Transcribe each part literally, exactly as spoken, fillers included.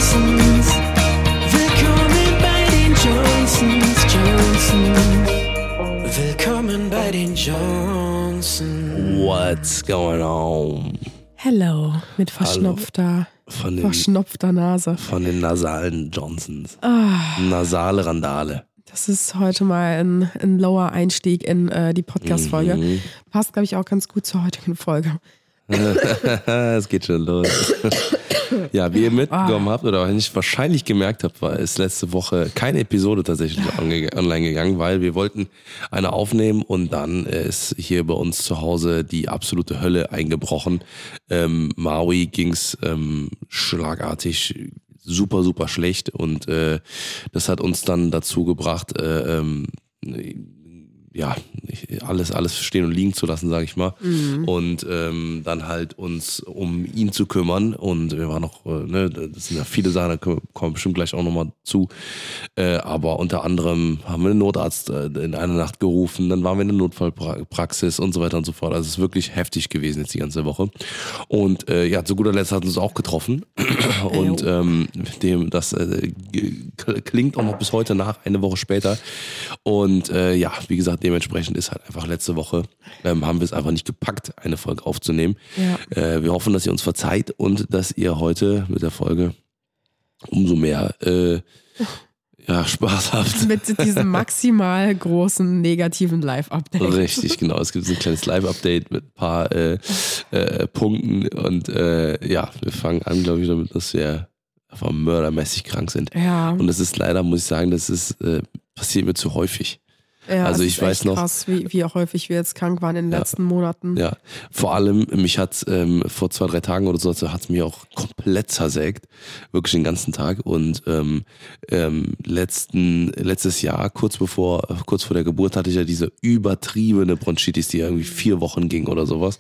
Johnsons. Willkommen bei den Johnsons, Johnsons. Willkommen bei den Johnsons. What's going on? Hello, mit verschnupfter, Von den, verschnupfter Nase. von den nasalen Johnsons. Ah, Nasale Randale. das ist heute mal ein, ein lower Einstieg in äh, die Podcast-Folge. Mhm. Passt, glaube ich, auch ganz gut zur heutigen Folge. Es geht schon los. Ja, wie ihr mitbekommen habt oder nicht wahrscheinlich gemerkt habt, war es letzte Woche keine Episode tatsächlich onge- online gegangen, weil wir wollten eine aufnehmen und dann ist hier bei uns zu Hause die absolute Hölle eingebrochen. Ähm, Maui ging's ähm, schlagartig super, super schlecht und äh, das hat uns dann dazu gebracht, äh, ähm, ja, alles, alles stehen und liegen zu lassen, sage ich mal. Mhm. Und ähm, dann halt uns um ihn zu kümmern. Und wir waren noch, äh, ne, das sind ja viele Sachen, da kommen wir bestimmt gleich auch nochmal zu. Äh, aber unter anderem haben wir einen Notarzt äh, in einer Nacht gerufen, dann waren wir in der Notfallpraxis und so weiter und so fort. Also es ist wirklich heftig gewesen jetzt die ganze Woche. Und äh, ja, zu guter Letzt hat uns auch getroffen. Und ähm, dem, das äh, klingt auch noch bis heute nach, eine Woche später. Und äh, ja, wie gesagt, dementsprechend ist halt einfach letzte Woche, ähm, haben wir es einfach nicht gepackt, eine Folge aufzunehmen. Ja. Äh, wir hoffen, dass ihr uns verzeiht und dass ihr heute mit der Folge umso mehr äh, ja, Spaß habt. Mit diesem maximal großen negativen Live-Update. Richtig, genau. Es gibt so ein kleines Live-Update mit ein paar äh, äh, Punkten und äh, ja, wir fangen an, glaube ich, damit, dass wir einfach mördermäßig krank sind. Ja. Und das ist leider, muss ich sagen, das ist äh, passiert mir zu häufig. Ja, also es ich ist weiß echt noch, krass, wie, wie häufig wir jetzt krank waren in den ja, letzten Monaten. Ja, vor allem, mich hat ähm, vor zwei, drei Tagen oder so, hat es mich auch komplett zersägt, wirklich den ganzen Tag. Und ähm, ähm, letzten, letztes Jahr, kurz bevor, kurz vor der Geburt, hatte ich ja diese übertriebene Bronchitis, die irgendwie vier Wochen ging oder sowas.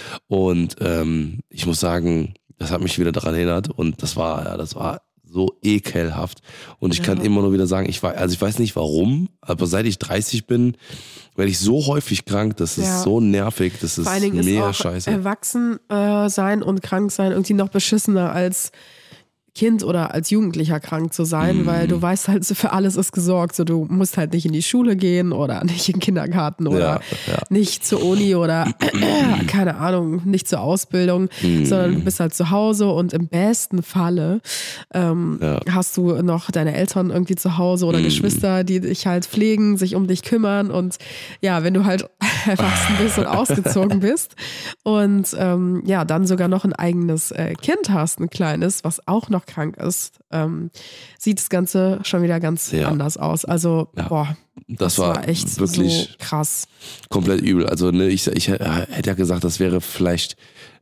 Und ähm, ich muss sagen, das hat mich wieder daran erinnert und das war, ja, das war so ekelhaft. Und ich ja. kann immer nur wieder sagen, ich weiß, also ich weiß nicht warum, aber seit ich dreißig bin, werde ich so häufig krank, das ist ja. so nervig, das ist Vor allen Dingen mega ist auch scheiße. Erwachsen äh, sein und krank sein irgendwie noch beschissener als Kind oder als Jugendlicher krank zu sein, mm. weil du weißt halt, für alles ist gesorgt. So, du musst halt nicht in die Schule gehen oder nicht in den Kindergarten oder ja, ja. nicht zur Uni oder keine Ahnung, nicht zur Ausbildung, mm. sondern du bist halt zu Hause und im besten Falle ähm, ja. hast du noch deine Eltern irgendwie zu Hause oder mm. Geschwister, die dich halt pflegen, sich um dich kümmern und ja, wenn du halt erwachsen bist und ausgezogen bist und ähm, ja, dann sogar noch ein eigenes äh, Kind hast, ein kleines, was auch noch krank ist, ähm, sieht das Ganze schon wieder ganz ja. anders aus. Also, ja. boah, das, das war, war echt wirklich so krass. Komplett übel. Also, ne, ich, ich hätte ja gesagt, das wäre vielleicht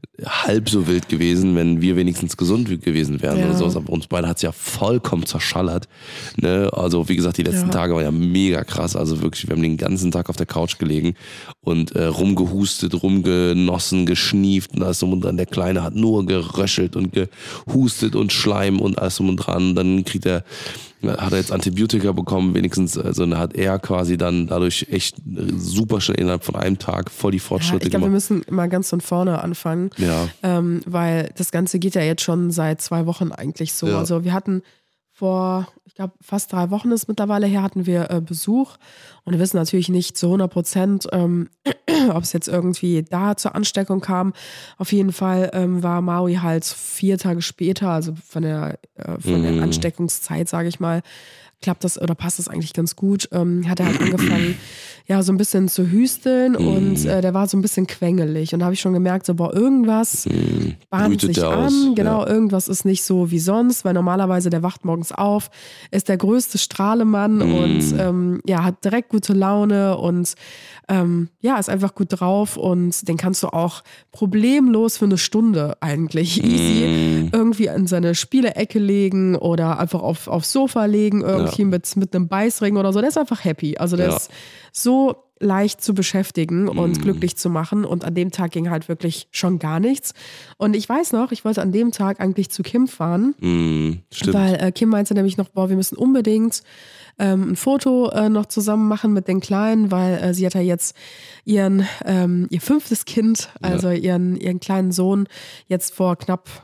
halb so wild gewesen, wenn wir wenigstens gesund gewesen wären ja. oder so. Aber uns beide hat es ja vollkommen zerschallert. Ne? Also wie gesagt, die letzten ja. Tage waren ja mega krass. Also wirklich, wir haben den ganzen Tag auf der Couch gelegen und äh, rumgehustet, rumgenossen, geschnieft und alles drum und dran. Der Kleine hat nur geröschelt und gehustet und Schleim und alles drum und dran. Dann kriegt er hat er jetzt Antibiotika bekommen, wenigstens, also hat er quasi dann dadurch echt super schnell innerhalb von einem Tag voll die Fortschritte ja, ich glaub, gemacht. Wir müssen mal ganz von vorne anfangen, ja. ähm, weil das Ganze geht ja jetzt schon seit zwei Wochen eigentlich so. Ja. Also wir hatten vor, ich glaube, fast drei Wochen ist mittlerweile her, hatten wir äh, Besuch und wir wissen natürlich nicht zu hundert Prozent, ähm, ob es jetzt irgendwie da zur Ansteckung kam. Auf jeden Fall ähm, war Maui halt vier Tage später, also von der, äh, von der Ansteckungszeit, sage ich mal, klappt das oder passt das eigentlich ganz gut, ähm, hat er halt angefangen, ja, so ein bisschen zu hüsteln mm. und äh, der war so ein bisschen quengelig und da habe ich schon gemerkt, so, boah, irgendwas mm. bahnt sich an, aus. genau, ja. irgendwas ist nicht so wie sonst, weil normalerweise der wacht morgens auf, ist der größte Strahlemann mm. und ähm, ja, hat direkt gute Laune und ähm, ja, ist einfach gut drauf und den kannst du auch problemlos für eine Stunde eigentlich easy mm. irgendwie in seine Spielecke legen oder einfach auf, aufs Sofa legen, irgendwie ja. mit, mit einem Beißring oder so. Der ist einfach happy. Also der ja. ist so leicht zu beschäftigen mm. und glücklich zu machen und an dem Tag ging halt wirklich schon gar nichts. Und ich weiß noch, ich wollte an dem Tag eigentlich zu Kim fahren, mm, stimmt. weil äh, Kim meinte nämlich noch, boah, wir müssen unbedingt ähm, ein Foto äh, noch zusammen machen mit den Kleinen, weil äh, sie hat ja jetzt ihren, ähm, ihr fünftes Kind, also ja. ihren, ihren kleinen Sohn jetzt vor knapp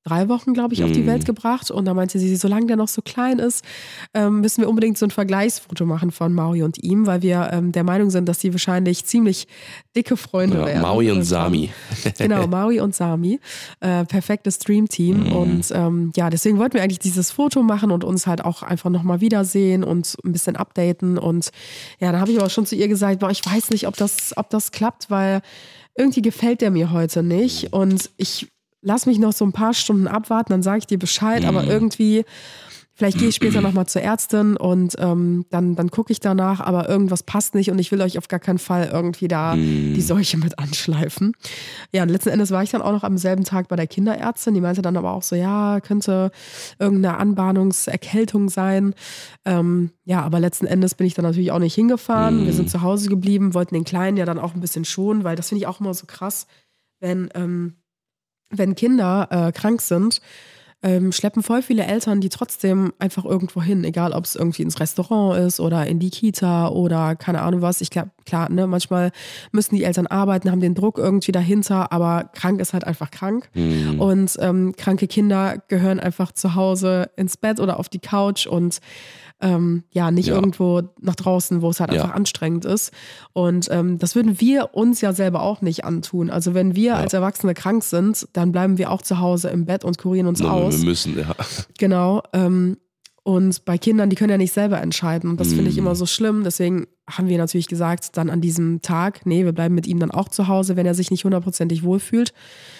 drei Wochen, glaube ich, auf die Welt gebracht. Und da meinte sie, solange der noch so klein ist, ähm, müssen wir unbedingt so ein Vergleichsfoto machen von Maui und ihm, weil wir ähm, der Meinung sind, dass die wahrscheinlich ziemlich dicke Freunde Ja, werden. Maui und Und, Sami. ähm, Genau, Maui und Sami. Äh, perfektes Dreamteam. Mhm. Und ähm, ja, deswegen wollten wir eigentlich dieses Foto machen und uns halt auch einfach nochmal wiedersehen und ein bisschen updaten. Und ja, da habe ich aber schon zu ihr gesagt, boah, ich weiß nicht, ob das, ob das klappt, weil irgendwie gefällt der mir heute nicht. Und ich lass mich noch so ein paar Stunden abwarten, dann sage ich dir Bescheid, aber irgendwie, vielleicht gehe ich später nochmal zur Ärztin und ähm, dann, dann gucke ich danach, aber irgendwas passt nicht und ich will euch auf gar keinen Fall irgendwie da die Seuche mit anschleifen. Ja, und letzten Endes war ich dann auch noch am selben Tag bei der Kinderärztin, die meinte dann aber auch so, ja, könnte irgendeine Anbahnungserkältung sein. Ähm, ja, aber letzten Endes bin ich dann natürlich auch nicht hingefahren. Wir sind zu Hause geblieben, wollten den Kleinen ja dann auch ein bisschen schonen, weil das finde ich auch immer so krass, wenn ähm, wenn Kinder äh, krank sind, ähm, schleppen voll viele Eltern die trotzdem einfach irgendwo hin, egal ob es irgendwie ins Restaurant ist oder in die Kita oder keine Ahnung was. Ich glaube, klar, ne, manchmal müssen die Eltern arbeiten, haben den Druck irgendwie dahinter, aber krank ist halt einfach krank. Mhm. Und ähm, kranke Kinder gehören einfach zu Hause ins Bett oder auf die Couch und Ähm, ja, nicht ja. irgendwo nach draußen, wo es halt ja. einfach anstrengend ist. Und ähm, das würden wir uns ja selber auch nicht antun. Also wenn wir ja. als Erwachsene krank sind, dann bleiben wir auch zu Hause im Bett und kurieren uns no, aus. Wir müssen, ja. Genau. Ähm, und bei Kindern, die können ja nicht selber entscheiden. Und das mm. finde ich immer so schlimm. Deswegen haben wir natürlich gesagt, dann an diesem Tag, nee, wir bleiben mit ihm dann auch zu Hause, wenn er sich nicht hundertprozentig wohlfühlt.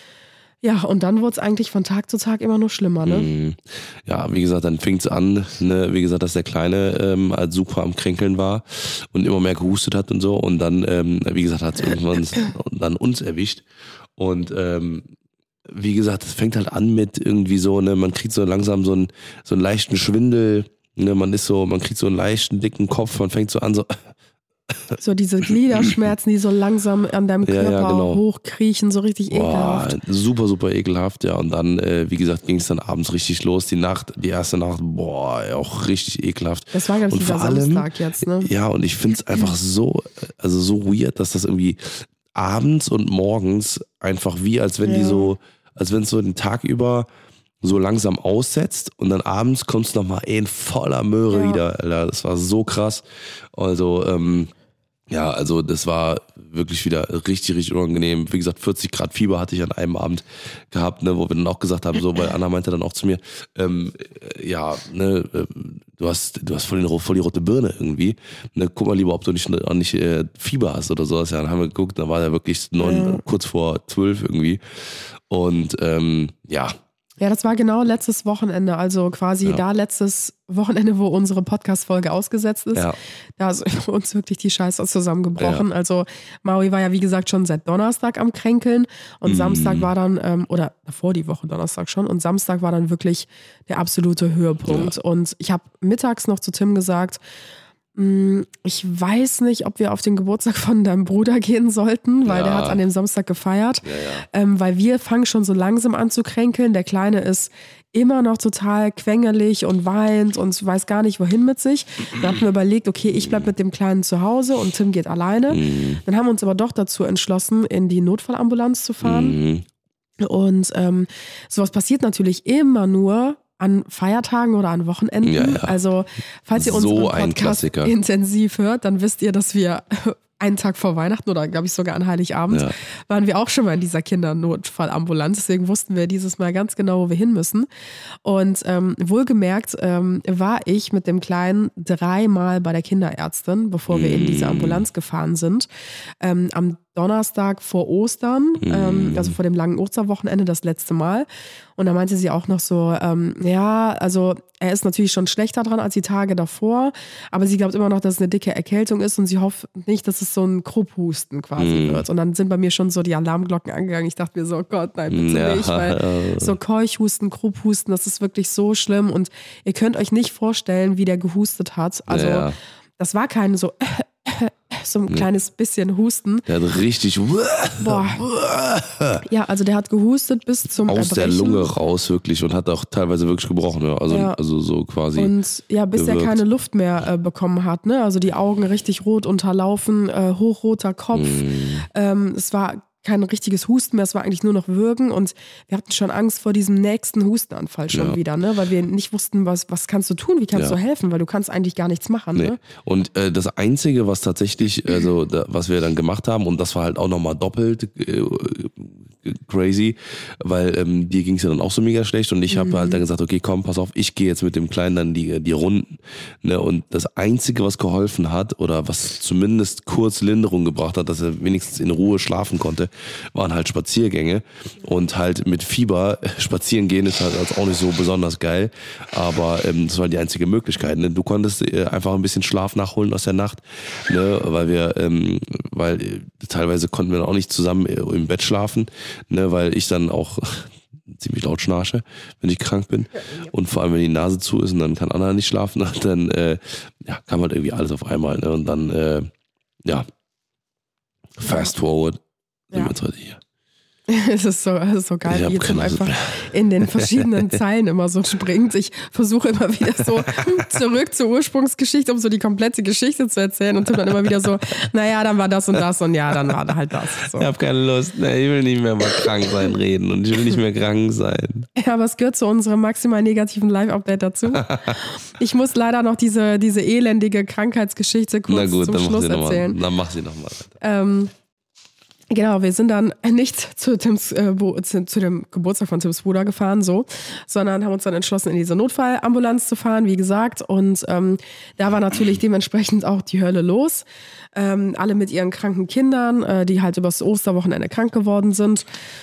Ja, und dann wurde es eigentlich von Tag zu Tag immer nur schlimmer, ne? Ja, wie gesagt, dann fing es an, ne, wie gesagt, dass der Kleine ähm, halt super am Kränkeln war und immer mehr gehustet hat und so. Und dann, ähm, wie gesagt, hat es irgendwann dann uns erwischt. Und ähm, wie gesagt, es fängt halt an mit irgendwie so, ne, man kriegt so langsam so einen, so einen leichten Schwindel, ne, man ist so, man kriegt so einen leichten, dicken Kopf, man fängt so an, so so diese Gliederschmerzen, die so langsam an deinem Körper ja, ja, genau. hochkriechen, so richtig ekelhaft. Boah, super, super ekelhaft, ja. Und dann, äh, wie gesagt, ging es dann abends richtig los. Die Nacht, die erste Nacht, boah, auch richtig ekelhaft. Das war, glaube ich, dieser allem, Samstag jetzt, ne? Ja, und ich finde es einfach so, also so weird, dass das irgendwie abends und morgens einfach wie, als wenn ja. die so, als wenn es so den Tag über so langsam aussetzt und dann abends kommst du nochmal in voller Möhre ja. wieder, Alter. Das war so krass. Also, ähm, ja, also das war wirklich wieder richtig, richtig unangenehm. Wie gesagt, vierzig Grad Fieber hatte ich an einem Abend gehabt, ne, wo wir dann auch gesagt haben, so, weil Anna meinte dann auch zu mir, ähm, ja, ne, du hast, du hast voll, den, voll die rote Birne irgendwie. Ne, guck mal lieber, ob du nicht, nicht äh, Fieber hast oder sowas. Ja, dann haben wir geguckt, dann war der wirklich neun, ja. kurz vor zwölf irgendwie. Und ähm, ja. Ja, das war genau letztes Wochenende, also quasi ja. da letztes Wochenende, wo unsere Podcast-Folge ausgesetzt ist. Ja. Da ist für uns wirklich die Scheiße zusammengebrochen. Ja. Also Maui war ja wie gesagt schon seit Donnerstag am Kränkeln und mm. Samstag war dann, ähm, oder vor die Woche Donnerstag schon, und Samstag war dann wirklich der absolute Höhepunkt. Ja. Und ich habe mittags noch zu Tim gesagt, ich weiß nicht, ob wir auf den Geburtstag von deinem Bruder gehen sollten, weil ja. der hat an dem Samstag gefeiert. Ja, ja. Ähm, weil wir fangen schon so langsam an zu kränkeln. Der Kleine ist immer noch total quengelig und weint und weiß gar nicht, wohin mit sich. Dann haben wir überlegt, okay, ich bleib mit dem Kleinen zu Hause und Tim geht alleine. Mhm. Dann haben wir uns aber doch dazu entschlossen, in die Notfallambulanz zu fahren. Mhm. Und ähm, sowas passiert natürlich immer nur an Feiertagen oder an Wochenenden. Ja, ja. Also falls ihr so unseren Podcast intensiv hört, dann wisst ihr, dass wir einen Tag vor Weihnachten oder glaube ich sogar an Heiligabend ja. waren wir auch schon mal in dieser Kindernotfallambulanz. Deswegen wussten wir dieses Mal ganz genau, wo wir hin müssen. Und ähm, wohlgemerkt ähm, war ich mit dem Kleinen dreimal bei der Kinderärztin, bevor wir in diese Ambulanz gefahren sind. Ähm, am Donnerstag vor Ostern, mhm. ähm, also vor dem langen Osterwochenende das letzte Mal. Und da meinte sie auch noch so, ähm, ja, also er ist natürlich schon schlechter dran als die Tage davor, aber sie glaubt immer noch, dass es eine dicke Erkältung ist und sie hofft nicht, dass es so ein Krupphusten quasi mhm. wird. Und dann sind bei mir schon so die Alarmglocken angegangen. Ich dachte mir so, oh Gott, nein, bitte ja. nicht, weil so Keuchhusten, Krupphusten, das ist wirklich so schlimm und ihr könnt euch nicht vorstellen, wie der gehustet hat. Also ja. das war kein so so ein kleines bisschen Husten. Der hat richtig Boah. Ja, also der hat gehustet bis zum aus Erbrechen. Der Lunge raus wirklich und hat auch teilweise wirklich gebrochen. Ja. Also, ja. also so quasi. Und ja, bis gewirkt. Er keine Luft mehr äh, bekommen hat. Ne? Also die Augen richtig rot unterlaufen, äh, hochroter Kopf. Mm. Ähm, es war kein richtiges Husten mehr, es war eigentlich nur noch Würgen und wir hatten schon Angst vor diesem nächsten Hustenanfall schon Ja. wieder, ne? Weil wir nicht wussten, was, was kannst du tun, wie kannst Ja. du helfen, weil du kannst eigentlich gar nichts machen. Nee. Ne? Und äh, das Einzige, was tatsächlich, also da, was wir dann gemacht haben, und das war halt auch nochmal doppelt äh, crazy, weil ähm, dir ging es ja dann auch so mega schlecht und ich Mhm. habe halt dann gesagt, okay, komm, pass auf, ich gehe jetzt mit dem Kleinen dann die, die Runden. Ne? Und das Einzige, was geholfen hat oder was zumindest kurz Linderung gebracht hat, dass er wenigstens in Ruhe schlafen konnte, waren halt Spaziergänge und halt mit Fieber spazieren gehen ist halt auch nicht so besonders geil, aber ähm, das war die einzige Möglichkeit. Ne? Du konntest äh, einfach ein bisschen Schlaf nachholen aus der Nacht, ne? weil wir, ähm, weil äh, teilweise konnten wir dann auch nicht zusammen äh, im Bett schlafen, ne? weil ich dann auch ziemlich laut schnarche, wenn ich krank bin und vor allem, wenn die Nase zu ist und dann kann Anna nicht schlafen, dann äh, ja, kam halt irgendwie alles auf einmal, ne? Und dann äh, ja, fast forward sind Ja. wir jetzt heute hier. Es ist so, es ist so geil, Ich hab wie Tim keine Lust einfach mehr. in den verschiedenen Zeilen immer so springt. Ich versuche immer wieder so zurück zur Ursprungsgeschichte, um so die komplette Geschichte zu erzählen und Tim dann immer wieder so, naja, dann war das und das und ja, dann war da halt das. So. Ich habe keine Lust, ne, ich will nicht mehr mal krank sein reden und ich will nicht mehr krank sein. Ja, aber es gehört zu unserem maximal negativen Live-Update dazu. Ich muss leider noch diese, diese elendige Krankheitsgeschichte kurz Na gut, zum dann mach Schluss sie nochmal. erzählen. Dann mach sie nochmal. Ähm, Genau, wir sind dann nicht zu Tims äh, Bo- zu, zu dem Geburtstag von Tims Bruder gefahren, so, sondern haben uns dann entschlossen, in diese Notfallambulanz zu fahren, wie gesagt. Und ähm, da war natürlich dementsprechend auch die Hölle los. Ähm, alle mit ihren kranken Kindern, äh, die halt übers Osterwochenende krank geworden sind.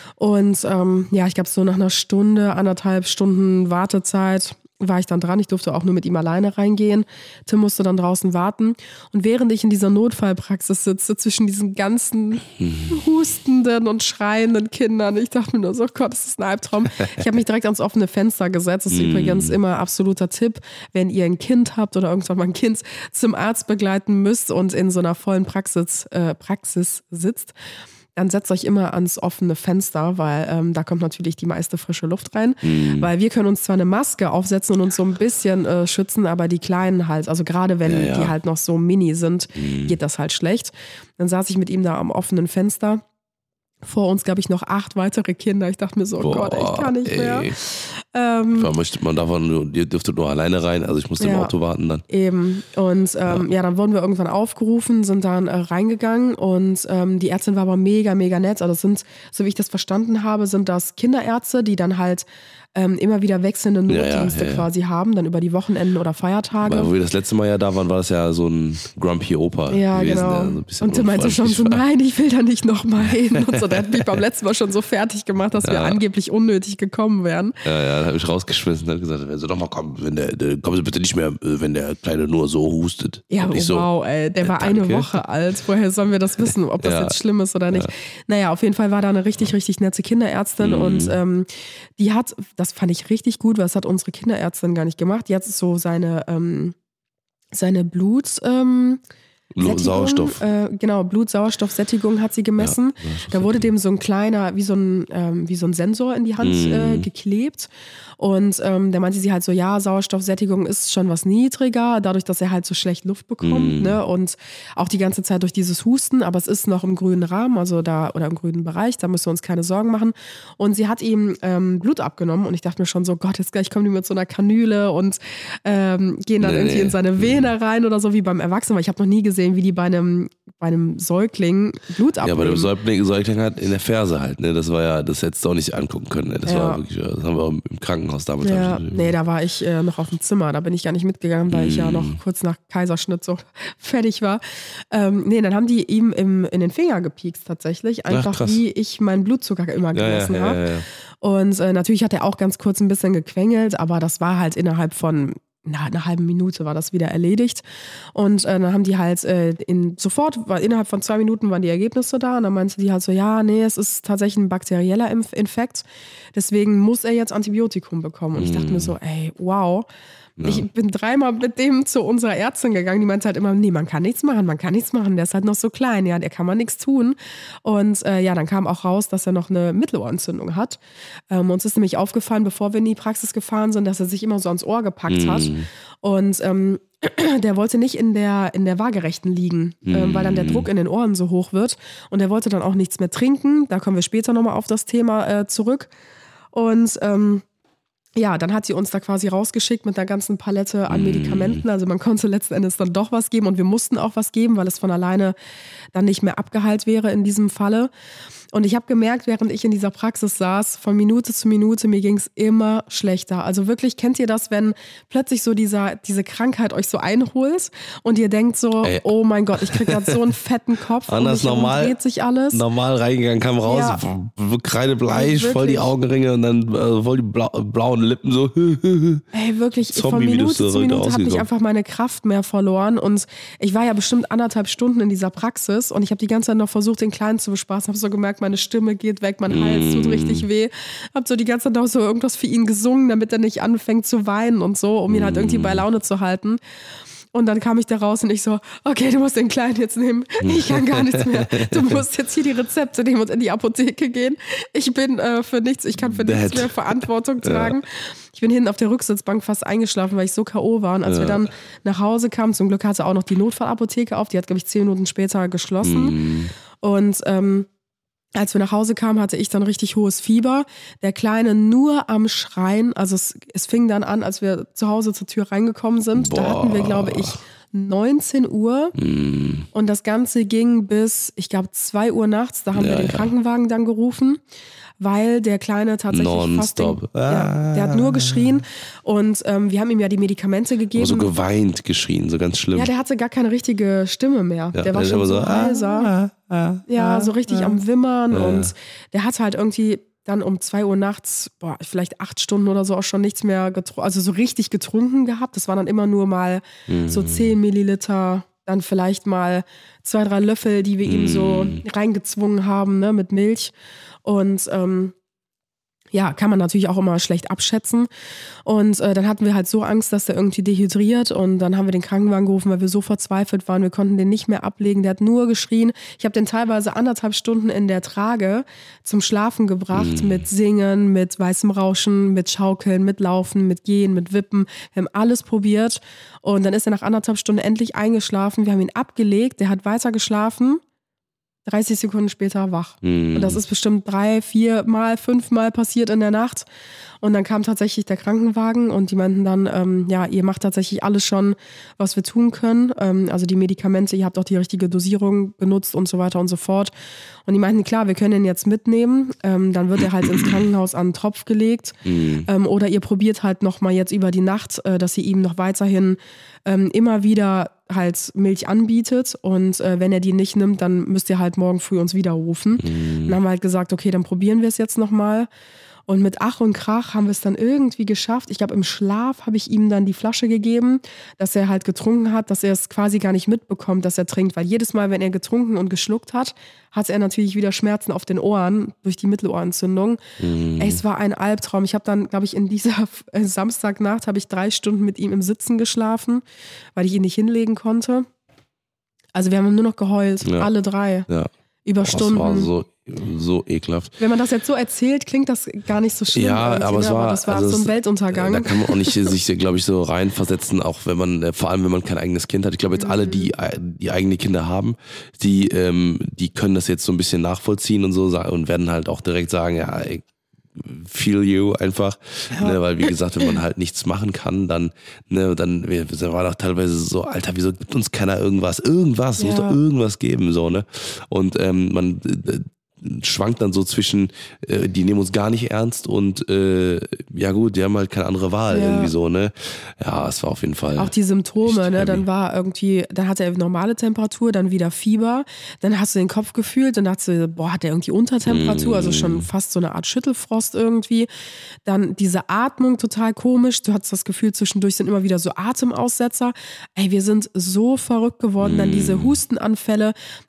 Und ähm, ja, ich glaube, so nach einer Stunde, anderthalb Stunden Wartezeit war ich dann dran. Ich durfte auch nur mit ihm alleine reingehen. Tim musste dann draußen warten. Und während ich in dieser Notfallpraxis sitze, zwischen diesen ganzen hustenden und schreienden Kindern, ich dachte mir nur so, Gott, das ist ein Albtraum. Ich habe mich direkt ans offene Fenster gesetzt. Das ist übrigens immer absoluter Tipp, wenn ihr ein Kind habt oder irgendwann mal ein Kind zum Arzt begleiten müsst und in so einer vollen Praxis, äh, Praxis sitzt. Dann setzt euch immer ans offene Fenster, weil ähm, da kommt natürlich die meiste frische Luft rein. Mhm. Weil wir können uns zwar eine Maske aufsetzen und uns so ein bisschen äh, schützen, aber die Kleinen halt, also gerade wenn Ja, ja. die halt noch so mini sind, Mhm. geht das halt schlecht. Dann saß ich mit ihm da am offenen Fenster. Vor uns, glaube ich, noch acht weitere Kinder. Ich dachte mir so, oh Boah, Gott, ich kann nicht ey. mehr. Ähm, Man, möchte, man darf auch nur, ihr dürftet nur alleine rein, also ich musste im Ja. Auto warten dann. Eben. Und ähm, ja. ja, dann wurden wir irgendwann aufgerufen, sind dann äh, reingegangen und ähm, die Ärztin war aber mega, mega nett. Also das sind, so wie ich das verstanden habe, sind das Kinderärzte, die dann halt ähm, immer wieder wechselnde Ja, ja, Notdienste ja, ja. quasi haben, dann über die Wochenenden oder Feiertage. Weil wo wir das letzte Mal ja da waren, war das ja so ein Grumpy Opa Ja, gewesen, genau. der so ein bisschen Und der meinte schon so, unfreundlich war. nein, ich will da nicht nochmal hin. Und so, der hat mich beim letzten Mal schon so fertig gemacht, dass wir Ja. angeblich unnötig gekommen wären. Ja, ja, da habe ich rausgeschmissen und hat gesagt, wenn sie doch mal kommen, wenn der, der, kommen Sie bitte nicht mehr, wenn der Kleine nur so hustet. Ja, Und oh, ich so, wow, ey, der äh, war eine danke. Woche alt. Woher sollen wir das wissen, ob das Ja. jetzt schlimm ist oder nicht? Ja. Naja, auf jeden Fall war da eine richtig, richtig nette Kinderärztin Mhm. und ähm, die hat, das fand ich richtig gut, weil das hat unsere Kinderärztin gar nicht gemacht. Die hat so seine, ähm, seine Blut... Ähm, Blut- Sättigung, Sauerstoff. Äh, genau, Blutsauerstoffsättigung hat sie gemessen. Ja, da wurde dem so ein kleiner, wie so ein, ähm, wie so ein Sensor in die Hand Mhm. äh, geklebt. Und ähm, da meinte sie halt so, ja, Sauerstoffsättigung ist schon was niedriger, dadurch, dass er halt so schlecht Luft bekommt. Mhm. Ne? Und auch die ganze Zeit durch dieses Husten, aber es ist noch im grünen Rahmen, also da, oder im grünen Bereich, da müssen wir uns keine Sorgen machen. Und sie hat ihm ähm, Blut abgenommen und ich dachte mir schon so, Gott, jetzt gleich kommen die mit so einer Kanüle und ähm, gehen dann Nee, irgendwie nee. in seine Vene rein oder so wie beim Erwachsenen, weil ich habe noch nie gesehen, wie die bei einem, bei einem Säugling Blut Ja, abnehmen. aber der Säugling, Säugling hat in der Ferse halt, ne? Das war ja, das hättest du auch nicht angucken können. Ne? Das Ja. war wirklich, das haben wir im Krankenhaus damals. Ja, hab ich- nee, da war ich äh, noch auf dem Zimmer. Da bin ich gar nicht mitgegangen, weil ich ja noch kurz nach Kaiserschnitt so fertig war. Ähm, nee, dann haben die ihm im, in den Finger gepiekst tatsächlich. Einfach krass. wie ich meinen Blutzucker immer Ja, ja, gemessen ja, habe. ja, ja. Und äh, natürlich hat er auch ganz kurz ein bisschen gequengelt, aber das war halt innerhalb von na, einer halben Minute war das wieder erledigt. Und äh, dann haben die halt äh, in, sofort, war, innerhalb von zwei Minuten waren die Ergebnisse da. Und dann meinte die halt so, ja, nee, es ist tatsächlich ein bakterieller Inf- Infekt. Deswegen muss er jetzt Antibiotikum bekommen. Und ich dachte mir so, ey, wow. Ja. Ich bin dreimal mit dem zu unserer Ärztin gegangen, die meinte halt immer, nee, man kann nichts machen, man kann nichts machen, der ist halt noch so klein, ja, der kann man nichts tun. Und äh, ja, dann kam auch raus, dass er noch eine Mittelohrentzündung hat. Ähm, uns ist nämlich aufgefallen, bevor wir in die Praxis gefahren sind, dass er sich immer so ans Ohr gepackt Mm. hat. Und ähm, der wollte nicht in der, in der Waagerechten liegen, mm. ähm, weil dann der Druck in den Ohren so hoch wird. Und er wollte dann auch nichts mehr trinken. Da kommen wir später nochmal auf das Thema äh, zurück. Und ähm, ja, dann hat sie uns da quasi rausgeschickt mit einer ganzen Palette an Medikamenten. Also man konnte letzten Endes dann doch was geben und wir mussten auch was geben, weil es von alleine dann nicht mehr abgeheilt wäre in diesem Falle. Und ich habe gemerkt, während ich in dieser Praxis saß, von Minute zu Minute, mir ging es immer schlechter. Also wirklich, kennt ihr das, wenn plötzlich so dieser, diese Krankheit euch so einholt und ihr denkt so, Ey. oh mein Gott, ich krieg gerade so einen fetten Kopf Anders und normal, dreht sich alles. Normal reingegangen, kam raus, Ja. kreidebleich, Ja, voll die Augenringe und dann äh, voll die blau, blauen Lippen so. Ey, wirklich, von Zombie, wie du Minute so zu Minute habe ich rausgekommen. einfach meine Kraft mehr verloren und ich war ja bestimmt anderthalb Stunden in dieser Praxis und ich habe die ganze Zeit noch versucht, den Kleinen zu bespaßen, habe so gemerkt, meine Stimme geht weg, mein Hals tut richtig weh, habe so die ganze Zeit auch so irgendwas für ihn gesungen, damit er nicht anfängt zu weinen und so, um ihn halt irgendwie bei Laune zu halten. Und dann kam ich da raus und ich so, okay, du musst den Kleinen jetzt nehmen. Ich kann gar nichts mehr. Du musst jetzt hier die Rezepte nehmen und in die Apotheke gehen. Ich bin äh, für nichts, ich kann für nichts Bad. mehr Verantwortung tragen. Ja. Ich bin hinten auf der Rücksitzbank fast eingeschlafen, weil ich so K O war. Und als Ja. wir dann nach Hause kamen, zum Glück hatte auch noch die Notfallapotheke auf. Die hat, glaube ich, zehn Minuten später geschlossen. Mm. Und ähm, als wir nach Hause kamen, hatte ich dann richtig hohes Fieber. Der Kleine nur am Schreien. Also es, es fing dann an, als wir zu Hause zur Tür reingekommen sind. Boah. Da hatten wir, glaube ich, neunzehn Uhr. Mm. Und das Ganze ging bis, ich glaube, zwei Uhr nachts. Da haben Ja, wir den ja. Krankenwagen dann gerufen, weil der Kleine tatsächlich fast den, Nonstop. ja, der hat nur geschrien. Und ähm, wir haben ihm ja die Medikamente gegeben. Aber so geweint geschrien, so ganz schlimm. Ja, der hatte gar keine richtige Stimme mehr. Ja, der war der schon immer so so, heiser. ah, ah, Ja, ah, so richtig ah. am Wimmern. Ja. Und der hat halt irgendwie dann um zwei Uhr nachts, boah, vielleicht acht Stunden oder so auch schon nichts mehr getrunken, also so richtig getrunken gehabt. Das waren dann immer nur mal Mhm. so zehn Milliliter, dann vielleicht mal zwei, drei Löffel, die wir ihm so Mhm. reingezwungen haben, ne, mit Milch. Und ähm, ja, kann man natürlich auch immer schlecht abschätzen. Und äh, dann hatten wir halt so Angst, dass der irgendwie dehydriert. Und dann haben wir den Krankenwagen gerufen, weil wir so verzweifelt waren. Wir konnten den nicht mehr ablegen. Der hat nur geschrien. Ich habe den teilweise anderthalb Stunden in der Trage zum Schlafen gebracht. Mhm. Mit Singen, mit weißem Rauschen, mit Schaukeln, mit Laufen, mit Gehen, mit Wippen. Wir haben alles probiert. Und dann ist er nach anderthalb Stunden endlich eingeschlafen. Wir haben ihn abgelegt. Der hat weiter geschlafen. dreißig Sekunden später wach. Mm. Und das ist bestimmt drei, vier Mal, fünf Mal passiert in der Nacht. Und dann kam tatsächlich der Krankenwagen und die meinten dann, ähm, ja, ihr macht tatsächlich alles schon, was wir tun können. Ähm, also die Medikamente, ihr habt auch die richtige Dosierung benutzt und so weiter und so fort. Und die meinten, klar, wir können ihn jetzt mitnehmen. Ähm, dann wird er halt ins Krankenhaus an den Tropf gelegt. Mm. Ähm, oder ihr probiert halt nochmal jetzt über die Nacht, äh, dass ihr ihm noch weiterhin ähm, immer wieder halt Milch anbietet und äh, wenn er die nicht nimmt, dann müsst ihr halt morgen früh uns wieder rufen. Mm. Dann haben wir halt gesagt, okay, dann probieren wir es jetzt nochmal. Und mit Ach und Krach haben wir es dann irgendwie geschafft. Ich glaube, im Schlaf habe ich ihm dann die Flasche gegeben, dass er halt getrunken hat, dass er es quasi gar nicht mitbekommt, dass er trinkt. Weil jedes Mal, wenn er getrunken und geschluckt hat, hatte er natürlich wieder Schmerzen auf den Ohren durch die Mittelohrentzündung. Mm. Ey, es war ein Albtraum. Ich habe dann, glaube ich, in dieser äh, Samstagnacht habe ich drei Stunden mit ihm im Sitzen geschlafen, weil ich ihn nicht hinlegen konnte. Also wir haben nur noch geheult, Ja. alle drei, Ja. über Oh, Stunden. das war so, so ekelhaft. Wenn man das jetzt so erzählt, klingt das gar nicht so schlimm. Ja, irgendwie, aber es ne? war, das war also so ein es- Weltuntergang. Da kann man auch nicht sich, glaube ich, so reinversetzen, auch wenn man, äh, vor allem wenn man kein eigenes Kind hat. Ich glaube jetzt alle, die die eigene Kinder haben, die ähm, die können das jetzt so ein bisschen nachvollziehen und so sa- und werden halt auch direkt sagen, ja, ey, feel you einfach, Ja. ne, weil wie gesagt, wenn man halt nichts machen kann, dann, ne, dann wir, wir waren auch teilweise so, Alter, wieso gibt uns keiner irgendwas, irgendwas, Ja. muss doch irgendwas geben, so, ne, und ähm, man äh, schwankt dann so zwischen, äh, die nehmen uns gar nicht ernst und äh, ja gut, die haben halt keine andere Wahl Ja. irgendwie so, ne, ja, es war auf jeden Fall Auch die Symptome, echt ne? heavy. Dann war irgendwie, dann hatte er normale Temperatur, dann wieder Fieber, dann hast du den Kopf gefühlt, dann dachtest du, boah, hat er irgendwie Untertemperatur, also schon fast so eine Art Schüttelfrost irgendwie. Dann diese Atmung total komisch, du hattest das Gefühl, zwischendurch sind immer wieder so Atemaussetzer. Ey, wir sind so verrückt geworden, dann diese Hustenanfälle,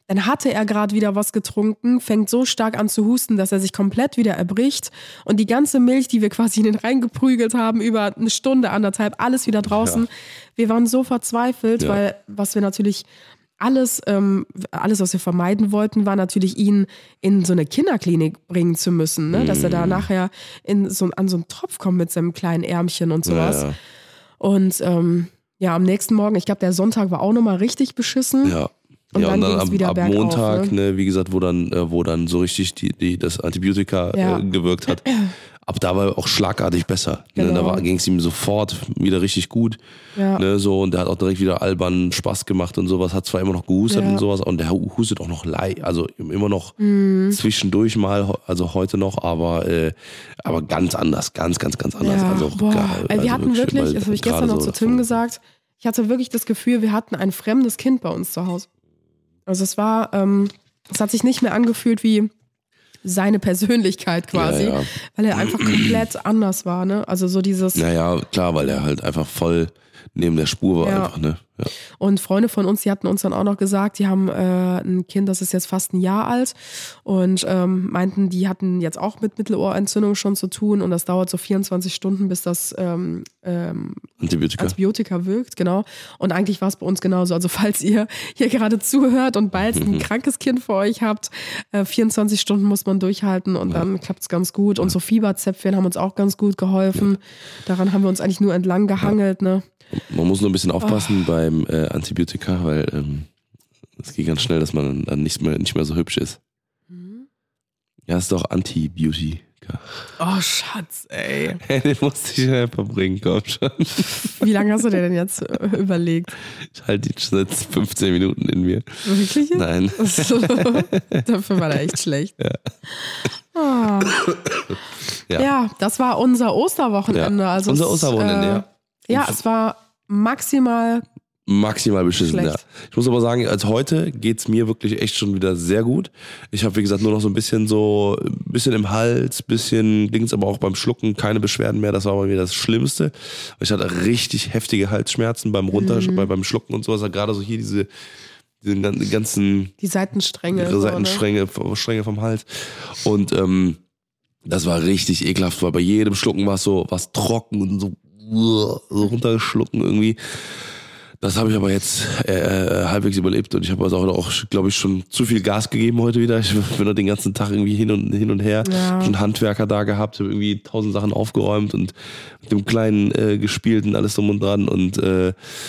Dann hatte er gerade wieder was getrunken, fängt so stark an zu husten, dass er sich komplett wieder erbricht. Und die ganze Milch, die wir quasi in den reingeprügelt haben, über eine Stunde, anderthalb, alles wieder draußen. Ja. Wir waren so verzweifelt, ja. weil was wir natürlich alles, ähm, alles, was wir vermeiden wollten, war natürlich, ihn in so eine Kinderklinik bringen zu müssen. Ne? Mhm. Dass er da nachher in so, an so einen Tropf kommt mit seinem kleinen Ärmchen und sowas. Ja, ja. Und ähm, ja, am nächsten Morgen, ich glaube, der Sonntag war auch nochmal richtig beschissen. Ja. Und ja, dann, und dann ab, wieder ab bergauf, Montag, ne? ne, wie gesagt, wo dann, äh, wo dann so richtig die, die, das Antibiotika ja. äh, gewirkt hat. Ab da war er auch schlagartig besser. Genau. Ne? Da ging es ihm sofort wieder richtig gut. Ja. Ne, so, und der hat auch direkt wieder albern Spaß gemacht und sowas. Hat zwar immer noch gehustet ja. und sowas. Und der hustet auch noch lei, also immer noch mhm. zwischendurch mal, also heute noch, aber, äh, aber ganz anders, ganz, ganz, ganz anders. Ja. Also, Boah. Gar, also wir hatten wirklich, wirklich, das habe ich gestern noch so zu Tim davon. gesagt, ich hatte wirklich das Gefühl, wir hatten ein fremdes Kind bei uns zu Hause. Also es war, ähm, es hat sich nicht mehr angefühlt wie seine Persönlichkeit quasi, ja, ja. weil er einfach komplett anders war, ne? Also so dieses... Naja, klar, weil er halt einfach voll neben der Spur war ja. einfach, ne? Ja. Und Freunde von uns, die hatten uns dann auch noch gesagt, die haben äh, ein Kind, das ist jetzt fast ein Jahr alt und ähm, meinten, die hatten jetzt auch mit Mittelohrentzündung schon zu tun und das dauert so vierundzwanzig Stunden, bis das ähm, ähm, Antibiotika. Antibiotika wirkt, genau. Und eigentlich war es bei uns genauso. Also falls ihr hier gerade zuhört und bald ein krankes Kind vor euch habt, äh, vierundzwanzig Stunden muss man durchhalten und ja. dann klappt es ganz gut. Und so Fieberzäpfchen haben uns auch ganz gut geholfen. Ja. Daran haben wir uns eigentlich nur entlang gehangelt, ja. ne? Man muss nur ein bisschen aufpassen oh. beim äh, Antibiotika, weil ähm, es geht ganz schnell, dass man dann nicht mehr, nicht mehr so hübsch ist. Mhm. Ja, ist doch Antibiotika. Oh, Schatz, ey. Hey, den musste ich einfach bringen, komm schon. Wie lange hast du dir denn jetzt äh, überlegt? Ich halte die seit fünfzehn Minuten in mir. Wirklich? Nein. So, dafür war der echt schlecht. Ja. Oh. Ja. ja, das war unser Osterwochenende. Ja, also unser Osterwochenende, äh, ja. Ja, es war maximal Maximal beschissen, schlecht. ja. Ich muss aber sagen, als heute geht's mir wirklich echt schon wieder sehr gut. Ich habe, wie gesagt, nur noch so ein bisschen so, ein bisschen im Hals, bisschen ging's aber auch beim Schlucken, keine Beschwerden mehr. Das war bei mir das Schlimmste. Ich hatte richtig heftige Halsschmerzen beim Runter, mhm. beim Schlucken und sowas. Gerade so hier diese, diese ganzen... Die Seitenstränge. Die Seitenstränge so, Stränge vom Hals. Und ähm, das war richtig ekelhaft, weil bei jedem Schlucken war es so, was trocken und so so runtergeschlucken irgendwie. Das habe ich aber jetzt äh, halbwegs überlebt und ich habe also auch, glaube ich, schon zu viel Gas gegeben heute wieder. Ich bin noch den ganzen Tag irgendwie hin und hin und her. Ja. Schon Handwerker da gehabt, habe irgendwie tausend Sachen aufgeräumt und mit dem Kleinen äh, gespielt und alles drum und dran und äh,